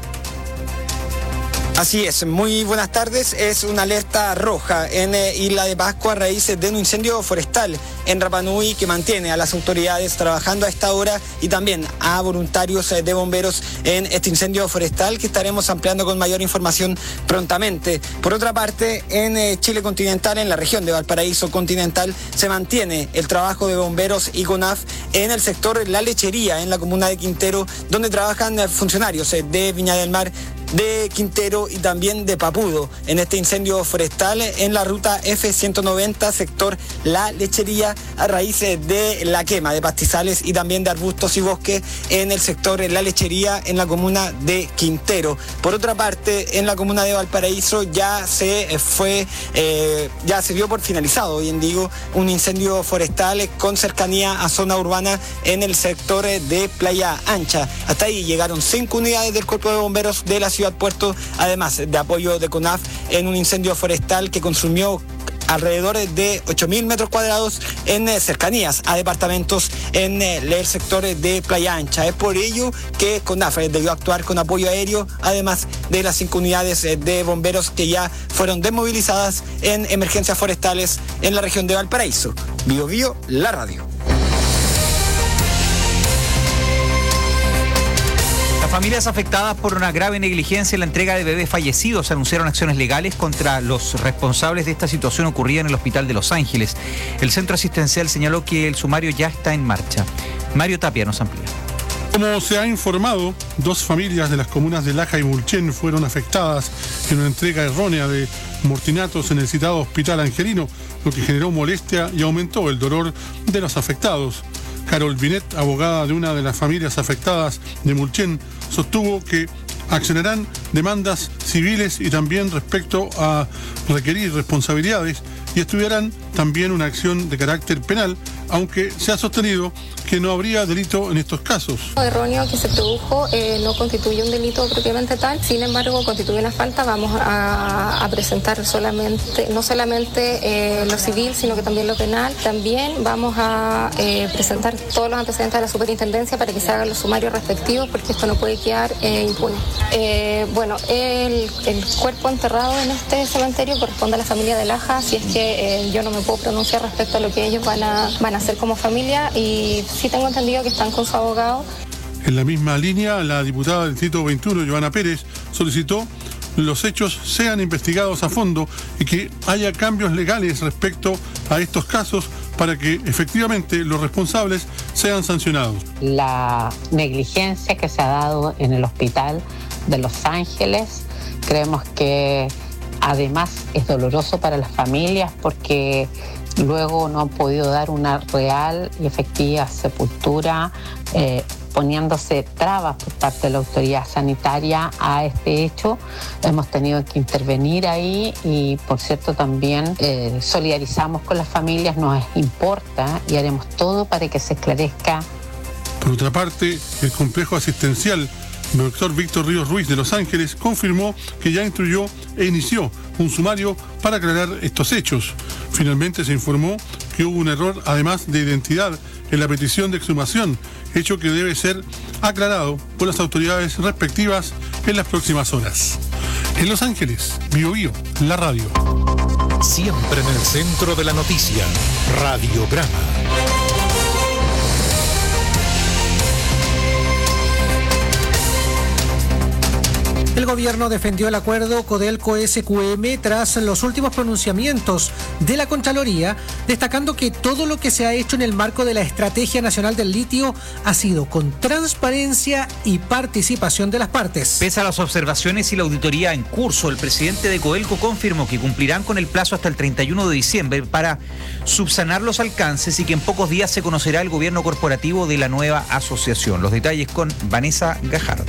Así es, muy buenas tardes. Es una alerta roja en eh, Isla de Pascua a raíz de un incendio forestal en Rapa Nui que mantiene a las autoridades trabajando a esta hora y también a voluntarios eh, de bomberos en este incendio forestal que estaremos ampliando con mayor información prontamente. Por otra parte, en eh, Chile continental, en la región de Valparaíso continental, se mantiene el trabajo de bomberos y CONAF en el sector La Lechería, en la comuna de Quintero, donde trabajan eh, funcionarios eh, de Viña del Mar, de Quintero y también de Papudo en este incendio forestal en la ruta F ciento noventa, sector La Lechería, a raíz de la quema de pastizales y también de arbustos y bosques en el sector La Lechería en la comuna de Quintero. Por otra parte, en la comuna de Valparaíso ya se fue, eh, ya se dio por finalizado, hoy en digo, un incendio forestal con cercanía a zona urbana en el sector de Playa Ancha. Hasta ahí llegaron cinco unidades del Cuerpo de Bomberos de la ciudad Puerto, además de apoyo de CONAF en un incendio forestal que consumió alrededor de ocho mil metros cuadrados en eh, cercanías a departamentos en eh, el sector de Playa Ancha. Es por ello que CONAF debió actuar con apoyo aéreo, además de las cinco unidades eh, de bomberos que ya fueron desmovilizadas en emergencias forestales en la región de Valparaíso. Bio Bio, la radio. Familias afectadas por una grave negligencia en la entrega de bebés fallecidos anunciaron acciones legales contra los responsables de esta situación ocurrida en el Hospital de Los Ángeles. El centro asistencial señaló que el sumario ya está en marcha. Mario Tapia nos amplía. Como se ha informado, dos familias de las comunas de Laja y Mulchen fueron afectadas en una entrega errónea de mortinatos en el citado Hospital Angelino, lo que generó molestia y aumentó el dolor de los afectados. Carol Binet, abogada de una de las familias afectadas de Mulchen, sostuvo que accionarán demandas civiles y también respecto a requerir responsabilidades y estudiarán también una acción de carácter penal, aunque se ha sostenido que no habría delito en estos casos. Lo erróneo que se produjo eh, no constituye un delito propiamente tal, sin embargo constituye una falta. Vamos a, a presentar solamente, no solamente eh, lo civil, sino que también lo penal. También vamos a eh, presentar todos los antecedentes de la superintendencia para que se hagan los sumarios respectivos, porque esto no puede quedar eh, impune. Eh, bueno, el, el cuerpo enterrado en este cementerio corresponde a la familia de Laja, así es que eh, yo no me puedo pronunciar respecto a lo que ellos van a, van a hacer como familia, y sí tengo entendido que están con su abogado. En la misma línea, la diputada del Distrito veintiuno, Joana Pérez, solicitó los hechos sean investigados a fondo y que haya cambios legales respecto a estos casos para que efectivamente los responsables sean sancionados. La negligencia que se ha dado en el Hospital de Los Ángeles, creemos que además es doloroso para las familias porque luego no han podido dar una real y efectiva sepultura, eh, poniéndose trabas por parte de la autoridad sanitaria a este hecho. Hemos tenido que intervenir ahí y, por cierto, también eh, solidarizamos con las familias, nos importa y haremos todo para que se esclarezca. Por otra parte, el complejo asistencial doctor Víctor Ríos Ruiz de Los Ángeles confirmó que ya instruyó e inició un sumario para aclarar estos hechos. Finalmente se informó que que hubo un error, además de identidad, en la petición de exhumación, hecho que debe ser aclarado por las autoridades respectivas en las próximas horas. En Los Ángeles, Bio Bio, la radio. Siempre en el centro de la noticia, Radiograma. El gobierno defendió el acuerdo Codelco-S Q M tras los últimos pronunciamientos de la Contraloría, destacando que todo lo que se ha hecho en el marco de la Estrategia Nacional del Litio ha sido con transparencia y participación de las partes. Pese a las observaciones y la auditoría en curso, el presidente de Codelco confirmó que cumplirán con el plazo hasta el treinta y uno de diciembre para subsanar los alcances y que en pocos días se conocerá el gobierno corporativo de la nueva asociación. Los detalles con Vanessa Gajardo.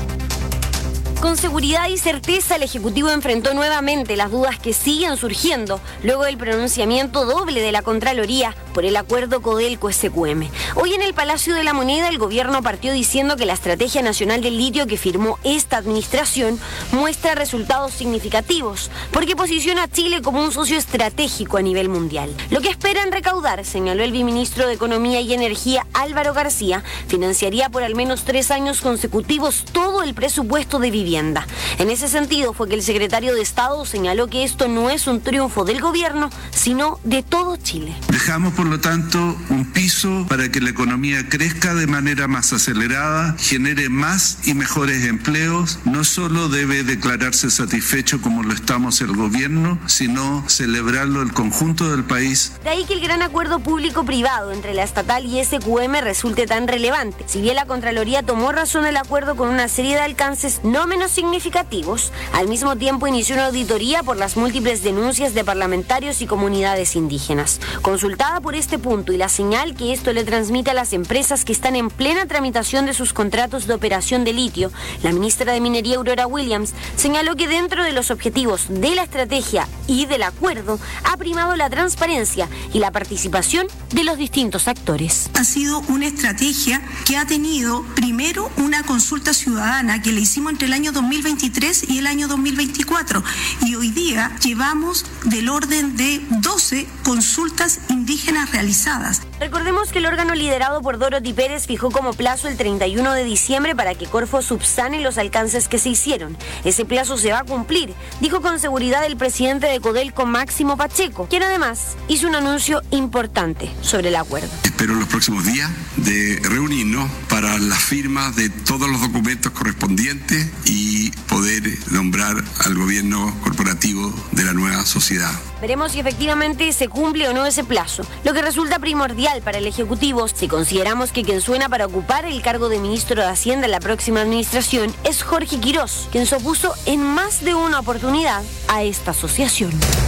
Con seguridad y certeza, el Ejecutivo enfrentó nuevamente las dudas que siguen surgiendo luego del pronunciamiento doble de la Contraloría por el acuerdo Codelco-S Q M. Hoy en el Palacio de la Moneda, el gobierno partió diciendo que la Estrategia Nacional del Litio que firmó esta administración muestra resultados significativos, porque posiciona a Chile como un socio estratégico a nivel mundial. Lo que esperan recaudar, señaló el viceministro de Economía y Energía, Álvaro García, financiaría por al menos tres años consecutivos todo el presupuesto de vivienda. En ese sentido fue que el secretario de Estado señaló que esto no es un triunfo del gobierno, sino de todo Chile. Dejamos, por lo tanto, un piso para que la economía crezca de manera más acelerada, genere más y mejores empleos. No solo debe declararse satisfecho como lo estamos el gobierno, sino celebrarlo el conjunto del país. De ahí que el gran acuerdo público-privado entre la estatal y S Q M resulte tan relevante. Si bien la Contraloría tomó razón del acuerdo con una serie de alcances no menos significativos, al mismo tiempo inició una auditoría por las múltiples denuncias de parlamentarios y comunidades indígenas. Consultada por este punto y la señal que esto le transmite a las empresas que están en plena tramitación de sus contratos de operación de litio, la ministra de Minería, Aurora Williams, señaló que dentro de los objetivos de la estrategia y del acuerdo ha primado la transparencia y la participación de los distintos actores. Ha sido una estrategia que ha tenido primero una consulta ciudadana que le hicimos entre el año dos mil veintitrés y el año dos mil veinticuatro, y hoy día llevamos del orden de doce consultas indígenas realizadas. Recordemos que el órgano liderado por Dorothy Pérez fijó como plazo el treinta y uno de diciembre para que Corfo subsane los alcances que se hicieron. Ese plazo se va a cumplir, dijo con seguridad el presidente de Codelco, Máximo Pacheco, quien además hizo un anuncio importante sobre el acuerdo. Espero en los próximos días de reunirnos para la firma de todos los documentos correspondientes y poder nombrar al gobierno corporativo de la nueva sociedad. Veremos si efectivamente se cumple o no ese plazo, lo que resulta primordial para el Ejecutivo si consideramos que quien suena para ocupar el cargo de ministro de Hacienda en la próxima administración es Jorge Quirós, quien se opuso en más de una oportunidad a esta asociación.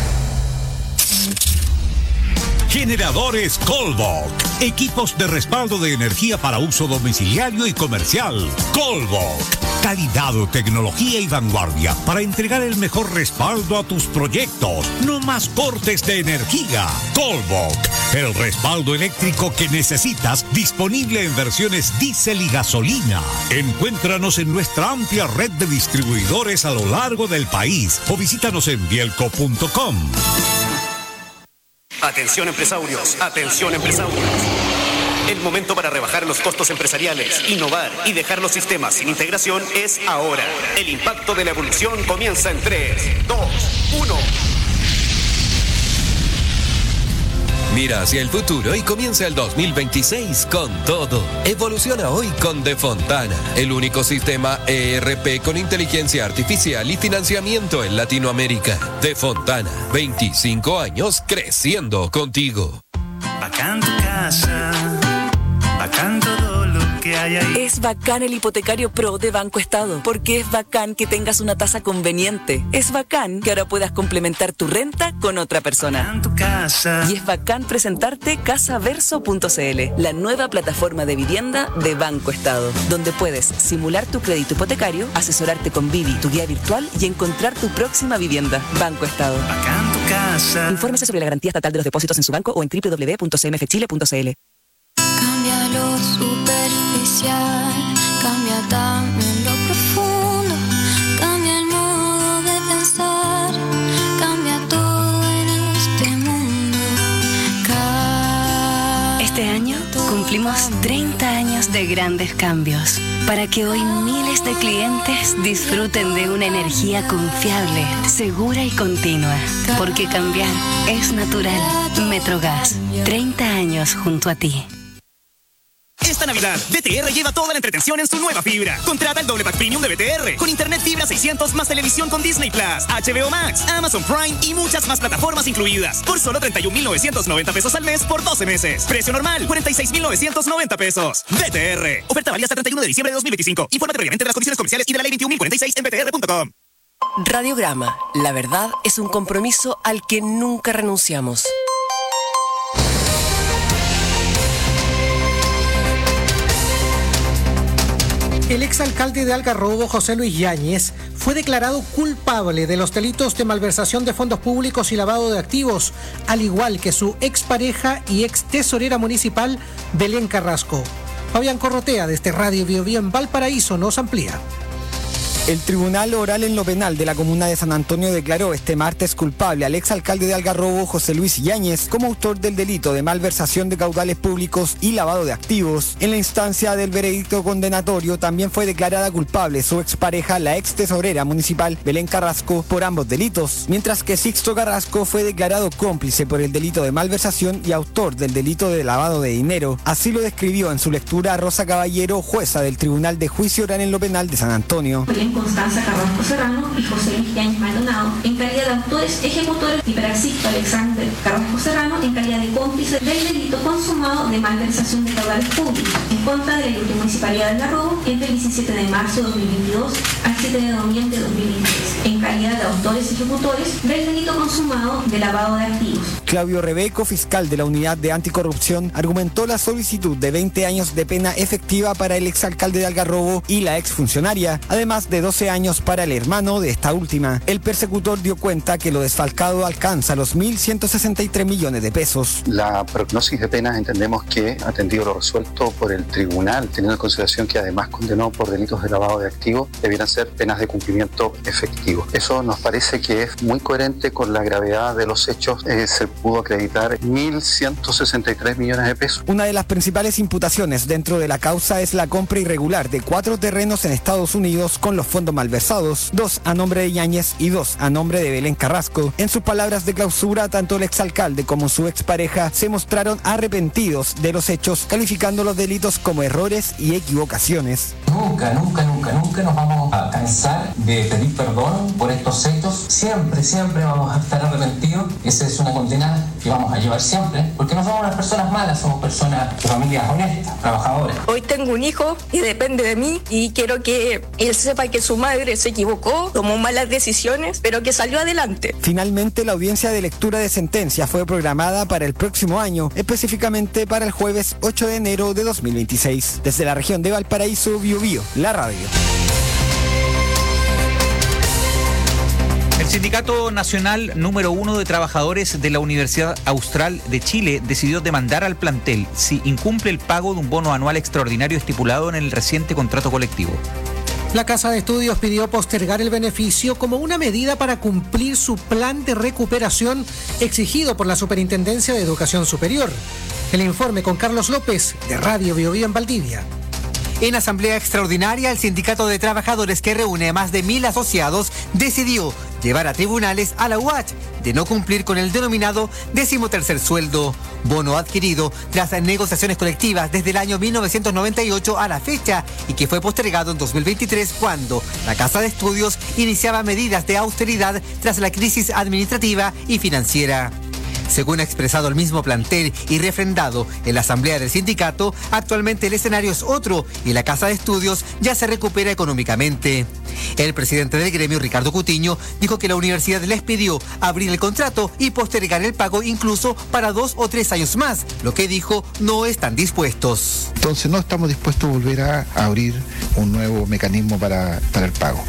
Generadores Colbok. Equipos de respaldo de energía para uso domiciliario y comercial. Colbok. Calidad, tecnología y vanguardia para entregar el mejor respaldo a tus proyectos. No más cortes de energía. Colbok. El respaldo eléctrico que necesitas, disponible en versiones diésel y gasolina. Encuéntranos en nuestra amplia red de distribuidores a lo largo del país o visítanos en bielco punto com. Atención empresarios, atención empresarios. El momento para rebajar los costos empresariales, innovar y dejar los sistemas sin integración es ahora. El impacto de la evolución comienza en tres, dos, uno. Mira hacia el futuro y comienza el dos mil veintiséis con todo. Evoluciona hoy con De Fontana, el único sistema E R P con inteligencia artificial y financiamiento en Latinoamérica. De Fontana, veinticinco años creciendo contigo. Bacán tu casa, bacán todo lo que hay ahí. Es bacán el hipotecario Pro de Banco Estado, porque es bacán que tengas una tasa conveniente. Es bacán que ahora puedas complementar tu renta con otra persona. Bacán tu casa. Y es bacán presentarte casaverso punto c l, la nueva plataforma de vivienda de Banco Estado, donde puedes simular tu crédito hipotecario, asesorarte con Vivi, tu guía virtual, y encontrar tu próxima vivienda. Banco Estado. Bacán tu casa. Infórmese sobre la garantía estatal de los depósitos en su banco o en doble u doble u doble u punto c m f chile punto c l. Cambia lo superficial, cambia también lo profundo, cambia el modo de pensar. Cambia todo en este mundo. Cambia. Cumplimos treinta años de grandes cambios para que hoy miles de clientes disfruten de una energía confiable, segura y continua. Porque cambiar es natural. Metrogas, treinta años junto a ti. Esta Navidad, B T R lleva toda la entretención en su nueva fibra. Contrata el doble pack premium de B T R con internet fibra seiscientos más televisión con Disney Plus, H B O Max, Amazon Prime y muchas más plataformas incluidas por solo treinta y un mil novecientos noventa pesos al mes por doce meses. Precio normal, cuarenta y seis mil novecientos noventa pesos. B T R. Oferta válida hasta treinta y uno de diciembre de dos mil veinticinco. Infórmate previamente de las condiciones comerciales y de la ley veintiún mil cuarenta y seis en b t r punto com. Radiograma. La verdad es un compromiso al que nunca renunciamos. El exalcalde de Algarrobo, José Luis Yáñez, fue declarado culpable de los delitos de malversación de fondos públicos y lavado de activos, al igual que su expareja y ex tesorera municipal, Belén Carrasco. Fabián Corrotea, desde Radio Bio Bio en Valparaíso, nos amplía. El Tribunal Oral en lo Penal de la Comuna de San Antonio declaró este martes culpable al exalcalde de Algarrobo, José Luis Yáñez, como autor del delito de malversación de caudales públicos y lavado de activos. En la instancia del veredicto condenatorio también fue declarada culpable su expareja, la ex tesorera municipal Belén Carrasco, por ambos delitos, mientras que Sixto Carrasco fue declarado cómplice por el delito de malversación y autor del delito de lavado de dinero. Así lo describió en su lectura Rosa Caballero, jueza del Tribunal de Juicio Oral en lo Penal de San Antonio. Constanza Carrasco Serrano y José Luis Yáñez Maldonado, en calidad de autores ejecutores, y Francisco Alexander Carrasco Serrano, en calidad de cómplice del delito consumado de malversación de caudales públicos en contra de la Ilustre Municipalidad de Algarrobo entre el diecisiete de marzo de dos mil veintidós al siete de noviembre de dos mil veintitrés, en calidad de autores ejecutores del delito consumado de lavado de activos. Claudio Rebeco, fiscal de la Unidad de Anticorrupción, argumentó la solicitud de veinte años de pena efectiva para el exalcalde de Algarrobo y la exfuncionaria, además de doce años para el hermano de esta última. El persecutor dio cuenta que lo desfalcado alcanza los mil ciento sesenta y tres millones de pesos. La prognosis de penas entendemos que, atendido lo resuelto por el tribunal, teniendo en consideración que además condenó por delitos de lavado de activos, debieran ser penas de cumplimiento efectivo. Eso nos parece que es muy coherente con la gravedad de los hechos. Eh, se pudo acreditar mil ciento sesenta y tres millones de pesos. Una de las principales imputaciones dentro de la causa es la compra irregular de cuatro terrenos en Estados Unidos con los fondos malversados, dos a nombre de Yáñez y dos a nombre de Belén Carrasco. En sus palabras de clausura, tanto el exalcalde como su expareja se mostraron arrepentidos de los hechos, calificando los delitos como errores y equivocaciones. Nunca, nunca, nunca, nunca nos vamos a cansar de pedir perdón por estos hechos. Siempre, siempre vamos a estar arrepentidos. Esa es una condena que vamos a llevar siempre, porque no somos unas personas malas, somos personas de familias honestas, trabajadoras. Hoy tengo un hijo y depende de mí y quiero que él sepa que su madre se equivocó, tomó malas decisiones, pero que salió adelante. Finalmente, la audiencia de lectura de sentencia fue programada para el próximo año, específicamente para el jueves ocho de enero de dos mil veintiséis. Desde la región de Valparaíso, Bio Bio, la radio. El Sindicato Nacional número uno de Trabajadores de la Universidad Austral de Chile decidió demandar al plantel si incumple el pago de un bono anual extraordinario estipulado en el reciente contrato colectivo. La Casa de Estudios pidió postergar el beneficio como una medida para cumplir su plan de recuperación exigido por la Superintendencia de Educación Superior. El informe con Carlos López, de Radio Bio Bio en Valdivia. En asamblea extraordinaria, el Sindicato de Trabajadores, que reúne a más de mil asociados, decidió llevar a tribunales a la U H de no cumplir con el denominado decimotercer sueldo, bono adquirido tras negociaciones colectivas desde el año mil novecientos noventa y ocho a la fecha y que fue postergado en dos mil veintitrés cuando la Casa de Estudios iniciaba medidas de austeridad tras la crisis administrativa y financiera. Según ha expresado el mismo plantel y refrendado en la asamblea del sindicato, actualmente el escenario es otro y la Casa de Estudios ya se recupera económicamente. El presidente del gremio, Ricardo Cutiño, dijo que la universidad les pidió abrir el contrato y postergar el pago incluso para dos o tres años más, lo que dijo no están dispuestos. Entonces no estamos dispuestos a volver a abrir un nuevo mecanismo para, para el pago.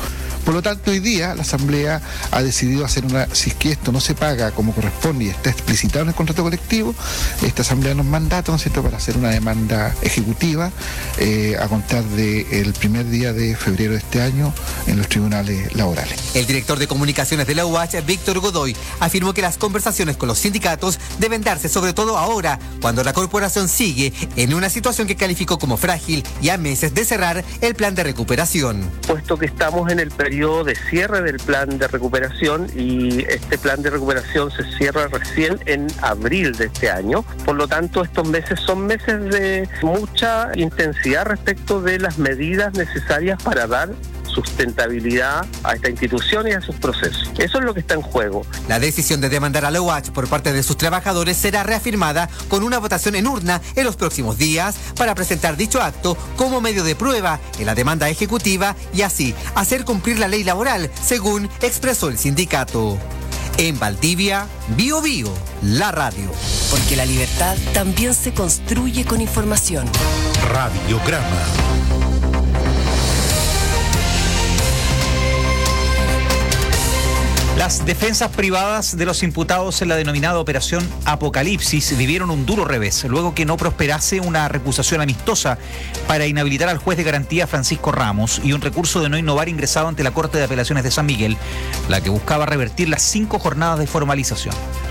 Por lo tanto, hoy día la Asamblea ha decidido hacer una, si es que esto no se paga como corresponde y está explicitado en el contrato colectivo, esta Asamblea nos mandata, ¿no es cierto?, para hacer una demanda ejecutiva eh, a contar del primer día de febrero de este año en los tribunales laborales. El director de comunicaciones de la U H, Víctor Godoy, afirmó que las conversaciones con los sindicatos deben darse sobre todo ahora, cuando la corporación sigue en una situación que calificó como frágil y a meses de cerrar el plan de recuperación. Puesto que estamos en el periodo de cierre del plan de recuperación y este plan de recuperación se cierra recién en abril de este año, por lo tanto estos meses son meses de mucha intensidad respecto de las medidas necesarias para dar sustentabilidad a esta institución y a sus procesos. Eso es lo que está en juego. La decisión de demandar a la U H por parte de sus trabajadores será reafirmada con una votación en urna en los próximos días para presentar dicho acto como medio de prueba en la demanda ejecutiva y así hacer cumplir la ley laboral, según expresó el sindicato. En Valdivia, Bio Bio, la radio. Porque la libertad también se construye con información. Radiograma. Las defensas privadas de los imputados en la denominada Operación Apocalipsis vivieron un duro revés, luego que no prosperase una recusación amistosa para inhabilitar al juez de garantía Francisco Ramos y un recurso de no innovar ingresado ante la Corte de Apelaciones de San Miguel, la que buscaba revertir las cinco jornadas de formalización.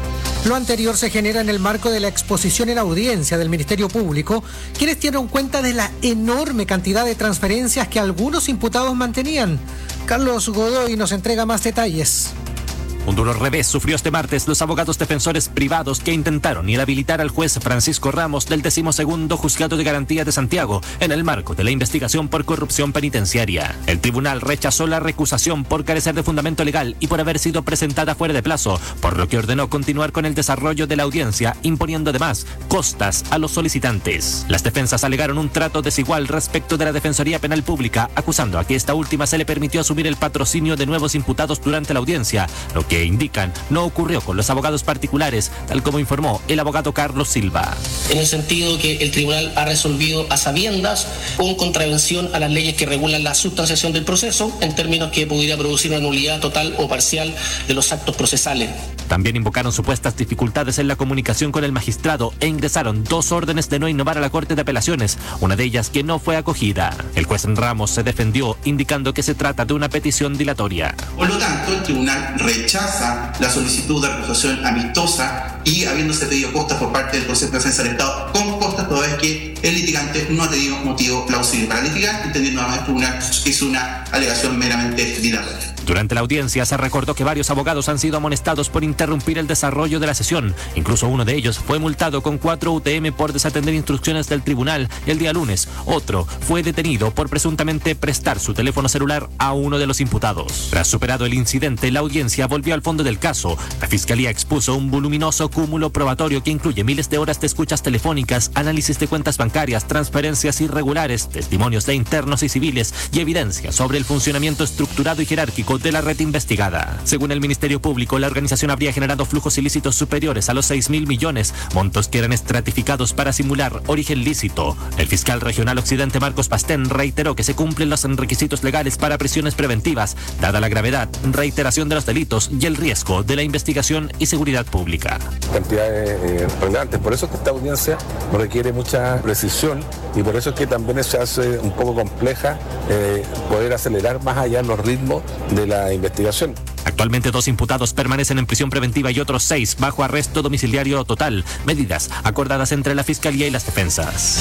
Lo anterior se genera en el marco de la exposición en audiencia del Ministerio Público, quienes dieron cuenta de la enorme cantidad de transferencias que algunos imputados mantenían. Carlos Godoy nos entrega más detalles. Un duro revés sufrió este martes los abogados defensores privados que intentaron inhabilitar al juez Francisco Ramos del decimosegundo Juzgado de Garantía de Santiago en el marco de la investigación por corrupción penitenciaria. El tribunal rechazó la recusación por carecer de fundamento legal y por haber sido presentada fuera de plazo, por lo que ordenó continuar con el desarrollo de la audiencia, imponiendo además costas a los solicitantes. Las defensas alegaron un trato desigual respecto de la Defensoría Penal Pública, acusando a que esta última se le permitió asumir el patrocinio de nuevos imputados durante la audiencia, lo que que indican no ocurrió con los abogados particulares, tal como informó el abogado Carlos Silva. En el sentido que el tribunal ha resolvido a sabiendas con contravención a las leyes que regulan la sustanciación del proceso, en términos que pudiera producir una nulidad total o parcial de los actos procesales. También invocaron supuestas dificultades en la comunicación con el magistrado e ingresaron dos órdenes de no innovar a la Corte de Apelaciones, una de ellas que no fue acogida. El juez Ramos se defendió indicando que se trata de una petición dilatoria. Por lo tanto, el tribunal rechaza la solicitud de recusación amistosa y habiéndose pedido costas por parte del Consejo de Defensa del Estado con costas toda vez que el litigante no ha tenido motivo plausible para litigar, entendiendo además el tribunal que es una alegación meramente dilatoria. Durante la audiencia se recordó que varios abogados han sido amonestados por interrumpir el desarrollo de la sesión. Incluso uno de ellos fue multado con cuatro U T M por desatender instrucciones del tribunal el día lunes. Otro fue detenido por presuntamente prestar su teléfono celular a uno de los imputados. Tras superado el incidente, la audiencia volvió al fondo del caso. La Fiscalía expuso un voluminoso cúmulo probatorio que incluye miles de horas de escuchas telefónicas, análisis de cuentas bancarias, transferencias irregulares, testimonios de internos y civiles y evidencia sobre el funcionamiento estructurado y jerárquico de la red investigada. Según el Ministerio Público, la organización habría generado flujos ilícitos superiores a los seis mil millones, montos que eran estratificados para simular origen lícito. El fiscal regional occidente Marcos Pastén reiteró que se cumplen los requisitos legales para prisiones preventivas, dada la gravedad, reiteración de los delitos y el riesgo de la investigación y seguridad pública. Cantidades eh, relevantes, por eso es que esta audiencia requiere mucha precisión y por eso es que también se hace un poco compleja eh, poder acelerar más allá los ritmos de la investigación. Actualmente dos imputados permanecen en prisión preventiva y otros seis bajo arresto domiciliario total, medidas acordadas entre la Fiscalía y las defensas.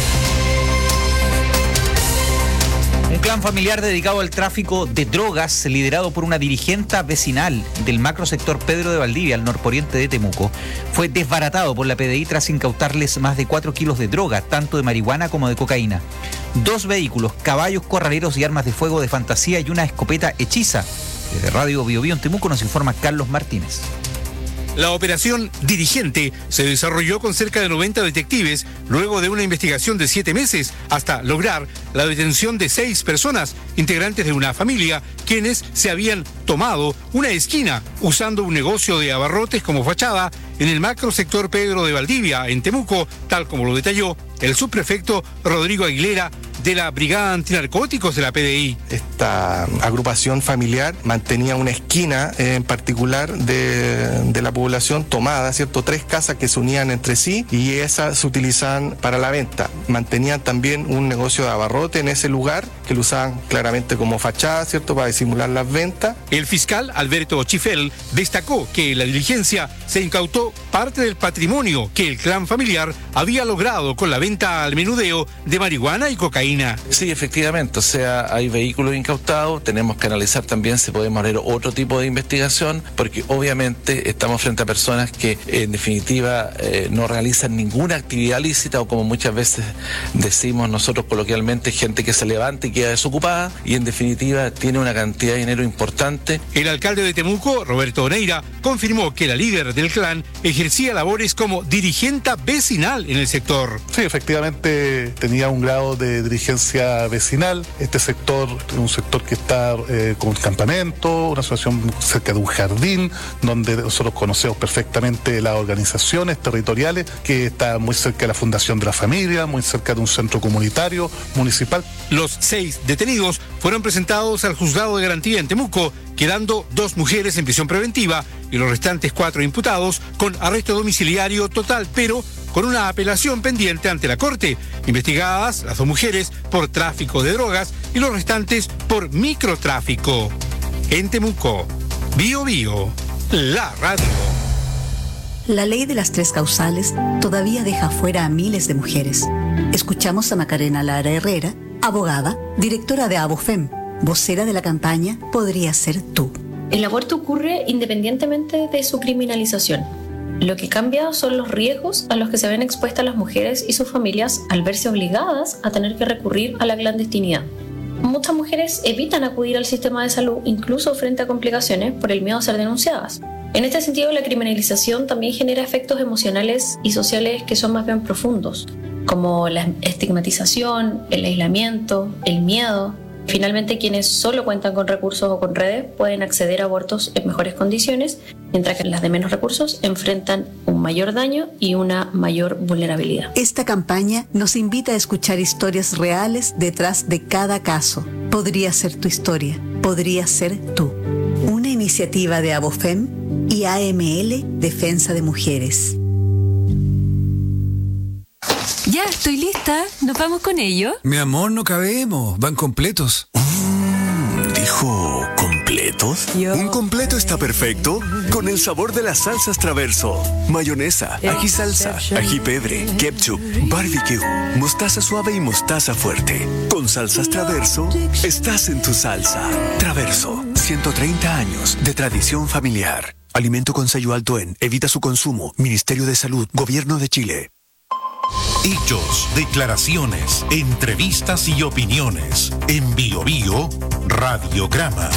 Un clan familiar dedicado al tráfico de drogas, liderado por una dirigente vecinal del macrosector Pedro de Valdivia, al norporiente de Temuco, fue desbaratado por la P D I tras incautarles más de cuatro kilos de droga, tanto de marihuana como de cocaína. Dos vehículos, caballos corraleros y armas de fuego de fantasía y una escopeta hechiza. Desde Radio Bio Bio en Temuco nos informa Carlos Martínez. La operación Dirigente se desarrolló con cerca de noventa detectives luego de una investigación de siete meses hasta lograr la detención de seis personas, integrantes de una familia, quienes se habían tomado una esquina usando un negocio de abarrotes como fachada en el macrosector Pedro de Valdivia, en Temuco, tal como lo detalló el subprefecto Rodrigo Aguilera de la Brigada Antinarcóticos de la P D I. Esta agrupación familiar mantenía una esquina en particular de, de la población tomada, ¿cierto? Tres casas que se unían entre sí y esas se utilizaban para la venta. Mantenían también un negocio de abarrote en ese lugar que lo usaban claramente como fachada, ¿cierto? Para disimular las ventas. El fiscal Alberto Chifel destacó que en la diligencia se incautó parte del patrimonio que el clan familiar había logrado con la venta al menudeo de marihuana y cocaína. Sí, efectivamente, o sea, hay vehículos incautados, tenemos que analizar también si podemos hacer otro tipo de investigación, porque obviamente estamos frente a personas que en definitiva eh, no realizan ninguna actividad lícita, o como muchas veces decimos nosotros coloquialmente, gente que se levanta y queda desocupada y en definitiva tiene una cantidad de dinero importante. El alcalde de Temuco, Roberto Oneira, confirmó que la líder del clan ejercía labores como dirigente vecinal en el sector. Sí, efectivamente tenía un grado de dirigencia vecinal. Este sector es un sector que está eh, con campamento, una situación cerca de un jardín, donde nosotros conocemos perfectamente las organizaciones territoriales, que está muy cerca de la Fundación de la Familia, muy cerca de un centro comunitario municipal. Los seis detenidos fueron presentados al juzgado de garantía en Temuco, quedando dos mujeres en prisión preventiva y los restantes cuatro imputados con arresto domiciliario total, pero con una apelación pendiente ante la Corte. Investigadas las dos mujeres por tráfico de drogas y los restantes por microtráfico. En Temuco, Bio Bio, la radio. La ley de las tres causales todavía deja fuera a miles de mujeres. Escuchamos a Macarena Lara Herrera, abogada, directora de ABOFEM, vocera de la campaña Podría Ser Tú. El aborto ocurre independientemente de su criminalización. Lo que cambia son los riesgos a los que se ven expuestas las mujeres y sus familias al verse obligadas a tener que recurrir a la clandestinidad. Muchas mujeres evitan acudir al sistema de salud incluso frente a complicaciones por el miedo a ser denunciadas. En este sentido, la criminalización también genera efectos emocionales y sociales que son más bien profundos, como la estigmatización, el aislamiento, el miedo. Finalmente, quienes solo cuentan con recursos o con redes pueden acceder a abortos en mejores condiciones, mientras que las de menos recursos enfrentan un mayor daño y una mayor vulnerabilidad. Esta campaña nos invita a escuchar historias reales detrás de cada caso. Podría ser tu historia, podría ser tú. Una iniciativa de ABOFEM y A M L Defensa de Mujeres. Ya, estoy lista. ¿Nos vamos con ello? Mi amor, no cabemos. Van completos. Mm, ¿Dijo completos? Yo. Un completo está perfecto con el sabor de las salsas Traverso. Mayonesa, ají salsa, ají pebre, ketchup, barbecue, mostaza suave y mostaza fuerte. Con salsas Traverso, estás en tu salsa. Traverso, ciento treinta años de tradición familiar. Alimento con sello alto en Evita su consumo. Ministerio de Salud, Gobierno de Chile. Hechos, declaraciones, entrevistas y opiniones. En Bio Bio, Radiograma.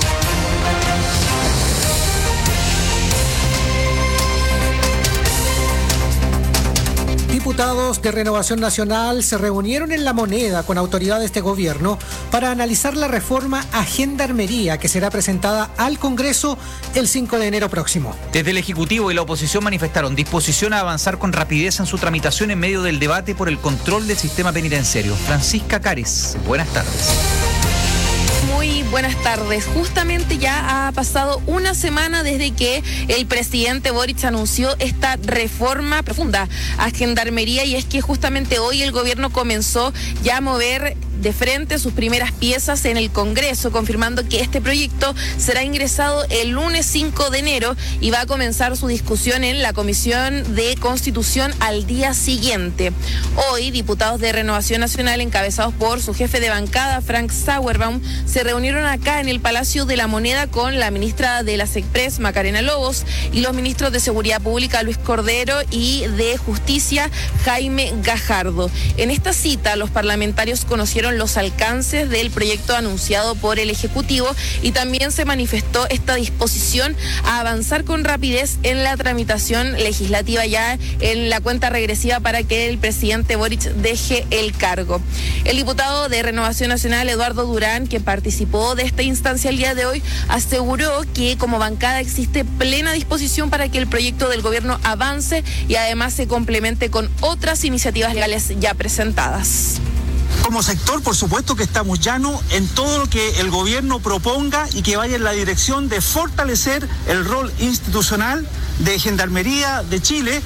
Diputados de Renovación Nacional se reunieron en La Moneda con autoridades de gobierno para analizar la reforma a Gendarmería que será presentada al Congreso el cinco de enero próximo. Desde el Ejecutivo y la oposición manifestaron disposición a avanzar con rapidez en su tramitación en medio del debate por el control del sistema penitenciario. Francisca Cares, buenas tardes. Muy buenas tardes. Justamente ya ha pasado una semana desde que el presidente Boric anunció esta reforma profunda a Gendarmería, y es que justamente hoy el gobierno comenzó ya a mover de frente sus primeras piezas en el Congreso, confirmando que este proyecto será ingresado el lunes cinco de enero y va a comenzar su discusión en la Comisión de Constitución al día siguiente. Hoy, diputados de Renovación Nacional, encabezados por su jefe de bancada, Frank Sauerbaum, se reunieron acá en el Palacio de la Moneda con la ministra de la SECPRES, Macarena Lobos, y los ministros de Seguridad Pública, Luis Cordero, y de Justicia, Jaime Gajardo. En esta cita, los parlamentarios conocieron los alcances del proyecto anunciado por el Ejecutivo y también se manifestó esta disposición a avanzar con rapidez en la tramitación legislativa ya en la cuenta regresiva para que el presidente Boric deje el cargo. El diputado de Renovación Nacional, Eduardo Durán, que participó de esta instancia el día de hoy, aseguró que como bancada existe plena disposición para que el proyecto del gobierno avance y además se complemente con otras iniciativas legales ya presentadas. Como sector, por supuesto que estamos llanos en todo lo que el gobierno proponga y que vaya en la dirección de fortalecer el rol institucional de Gendarmería de Chile.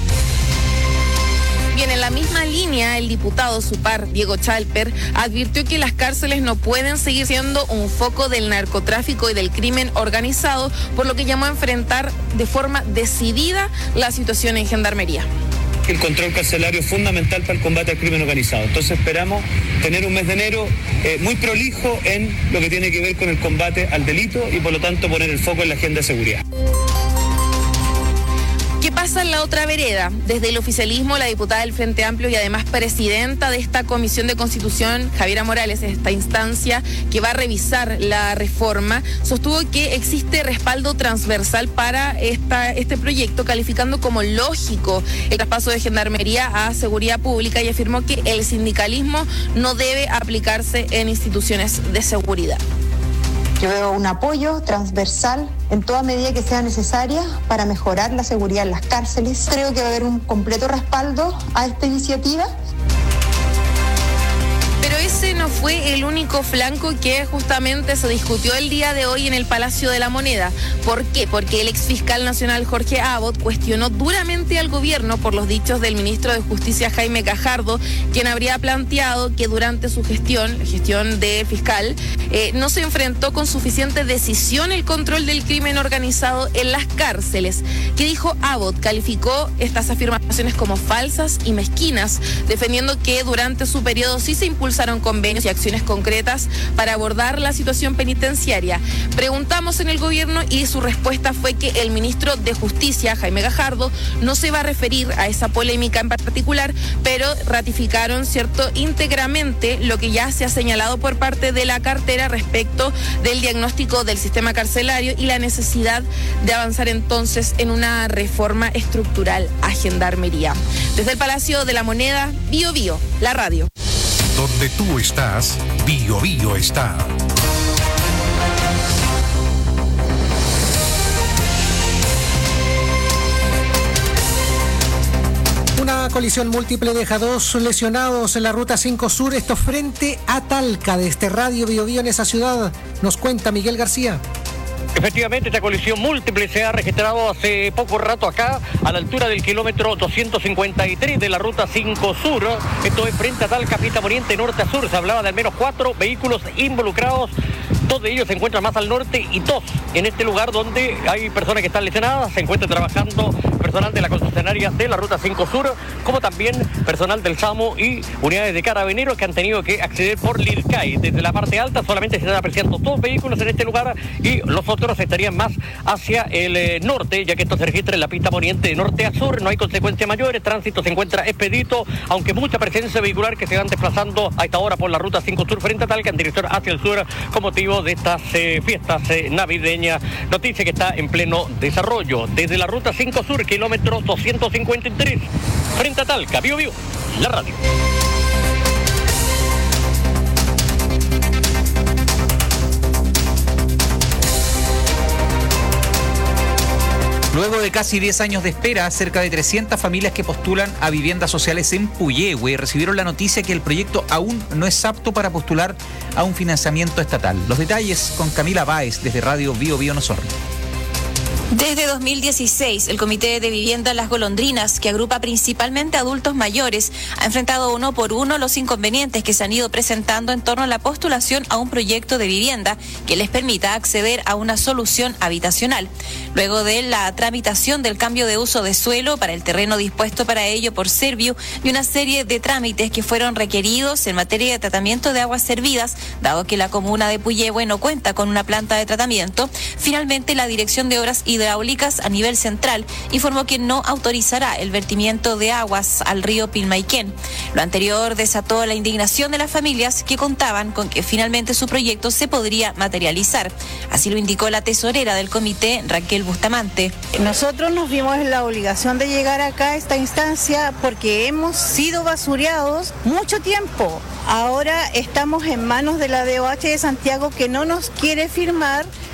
Bien, en la misma línea, el diputado Supar, Diego Chalper, advirtió que las cárceles no pueden seguir siendo un foco del narcotráfico y del crimen organizado, por lo que llamó a enfrentar de forma decidida la situación en Gendarmería. El control carcelario es fundamental para el combate al crimen organizado. Entonces esperamos tener un mes de enero eh, muy prolijo en lo que tiene que ver con el combate al delito y por lo tanto poner el foco en la agenda de seguridad. ¿Qué pasa en la otra vereda? Desde el oficialismo, la diputada del Frente Amplio y además presidenta de esta Comisión de Constitución, Javiera Morales, esta instancia que va a revisar la reforma, sostuvo que existe respaldo transversal para esta, este proyecto, calificando como lógico el traspaso de Gendarmería a Seguridad Pública, y afirmó que el sindicalismo no debe aplicarse en instituciones de seguridad. Yo veo un apoyo transversal en toda medida que sea necesaria para mejorar la seguridad en las cárceles. Creo que va a haber un completo respaldo a esta iniciativa. Pero ese no fue el único flanco que justamente se discutió el día de hoy en el Palacio de la Moneda. ¿Por qué? Porque el exfiscal nacional Jorge Abbott cuestionó duramente al gobierno por los dichos del ministro de Justicia Jaime Gajardo, quien habría planteado que durante su gestión, la gestión de fiscal, eh, no se enfrentó con suficiente decisión el control del crimen organizado en las cárceles. ¿Qué dijo Abbott? Calificó estas afirmaciones como falsas y mezquinas, defendiendo que durante su periodo sí se impulsaron convenios y acciones concretas para abordar la situación penitenciaria. Preguntamos en el gobierno y su respuesta fue que el ministro de Justicia, Jaime Gajardo, no se va a referir a esa polémica en particular, pero ratificaron, cierto, íntegramente lo que ya se ha señalado por parte de la cartera respecto del diagnóstico del sistema carcelario y la necesidad de avanzar entonces en una reforma estructural a Gendarmería. Desde el Palacio de la Moneda, Bio Bio, la radio. Donde tú estás, Bio Bio está. Una colisión múltiple deja dos lesionados en la Ruta cinco Sur, esto frente a Talca. De este radio Bio Bio en esa ciudad nos cuenta Miguel García. Efectivamente, esta colisión múltiple se ha registrado hace poco rato acá, a la altura del kilómetro doscientos cincuenta y tres de la Ruta cinco Sur. Esto es frente a Talca, pista poniente, norte a sur. Se hablaba de al menos cuatro vehículos involucrados. Dos de ellos se encuentran más al norte y dos en este lugar donde hay personas que están lesionadas. Se encuentra trabajando personal de la concesionaria de la Ruta cinco Sur, como también personal del SAMU y unidades de carabineros que han tenido que acceder por Lircay. Desde la parte alta solamente se están apreciando dos vehículos en este lugar y los otros estarían más hacia el eh, norte, ya que esto se registra en la pista poniente de norte a sur. No hay consecuencias mayores, tránsito se encuentra expedito, aunque mucha presencia vehicular que se van desplazando a esta hora por la Ruta cinco Sur frente a Talca en dirección hacia el sur con motivo de estas eh, fiestas eh, navideñas. Noticia que está en pleno desarrollo. Desde la Ruta cinco Sur, kilómetro doscientos cincuenta y tres, frente a Talca, Bio Bio, la radio. Luego de casi diez años de espera, cerca de trescientas familias que postulan a viviendas sociales en Puyehue recibieron la noticia que el proyecto aún no es apto para postular a un financiamiento estatal. Los detalles con Camila Báez desde Radio Bio Bio Nosorri. Desde dos mil dieciséis, el Comité de Vivienda Las Golondrinas, que agrupa principalmente adultos mayores, ha enfrentado uno por uno los inconvenientes que se han ido presentando en torno a la postulación a un proyecto de vivienda que les permita acceder a una solución habitacional. Luego de la tramitación del cambio de uso de suelo para el terreno dispuesto para ello por Serviu y una serie de trámites que fueron requeridos en materia de tratamiento de aguas servidas, dado que la comuna de Puyehue no cuenta con una planta de tratamiento, finalmente la Dirección de Obras Hidráulicas a nivel central informó que no autorizará el vertimiento de aguas al río Pilmaiquén. Lo anterior desató la indignación de las familias que contaban con que finalmente su proyecto se podría materializar. Así lo indicó la tesorera del comité, Raquel Bustamante. Nosotros nos vimos en la obligación de llegar acá a esta instancia porque hemos sido basureados mucho tiempo. Ahora estamos en manos de la D O H de Santiago, que no nos quiere firmar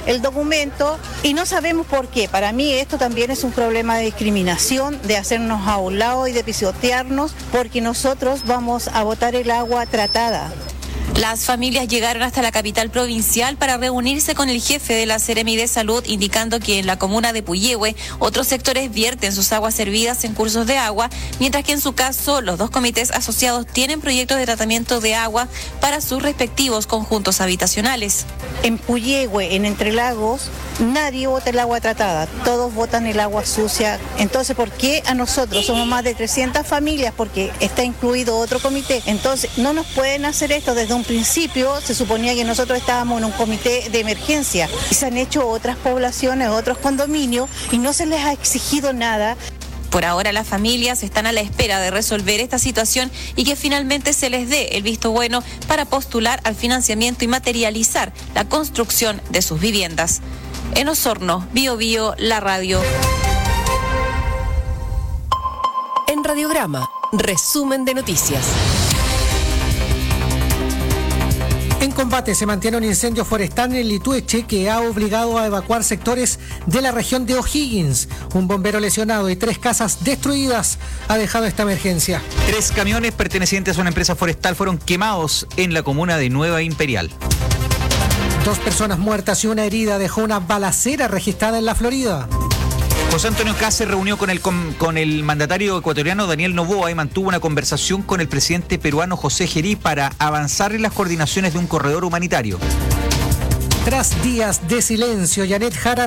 el documento y no sabemos por qué. Para mí esto también es un problema de discriminación, de hacernos a un lado y de pisotearnos, porque nosotros vamos a botar el agua tratada. Las familias llegaron hasta la capital provincial para reunirse con el jefe de la Seremi de Salud, indicando que en la comuna de Puyehue otros sectores vierten sus aguas servidas en cursos de agua, mientras que en su caso los dos comités asociados tienen proyectos de tratamiento de agua para sus respectivos conjuntos habitacionales. En Puyehue, en Entre Lagos, nadie bota el agua tratada, todos botan el agua sucia. Entonces, ¿por qué a nosotros somos más de trescientas familias? Porque está incluido otro comité. Entonces, no nos pueden hacer esto desde un principio. Se suponía que nosotros estábamos en un comité de emergencia y se han hecho otras poblaciones, otros condominios y no se les ha exigido nada. Por ahora las familias están a la espera de resolver esta situación y que finalmente se les dé el visto bueno para postular al financiamiento y materializar la construcción de sus viviendas. En Osorno, Bio Bio, la radio. En Radiograma, resumen de noticias. En combate se mantiene un incendio forestal en Litueche que ha obligado a evacuar sectores de la región de O'Higgins. Un bombero lesionado y tres casas destruidas ha dejado esta emergencia. Tres camiones pertenecientes a una empresa forestal fueron quemados en la comuna de Nueva Imperial. Dos personas muertas y una herida dejó una balacera registrada en la Florida. José Antonio Kast se reunió con el, con, con el mandatario ecuatoriano Daniel Noboa y mantuvo una conversación con el presidente peruano José Gerí para avanzar en las coordinaciones de un corredor humanitario. Tras días de silencio, Janet Jara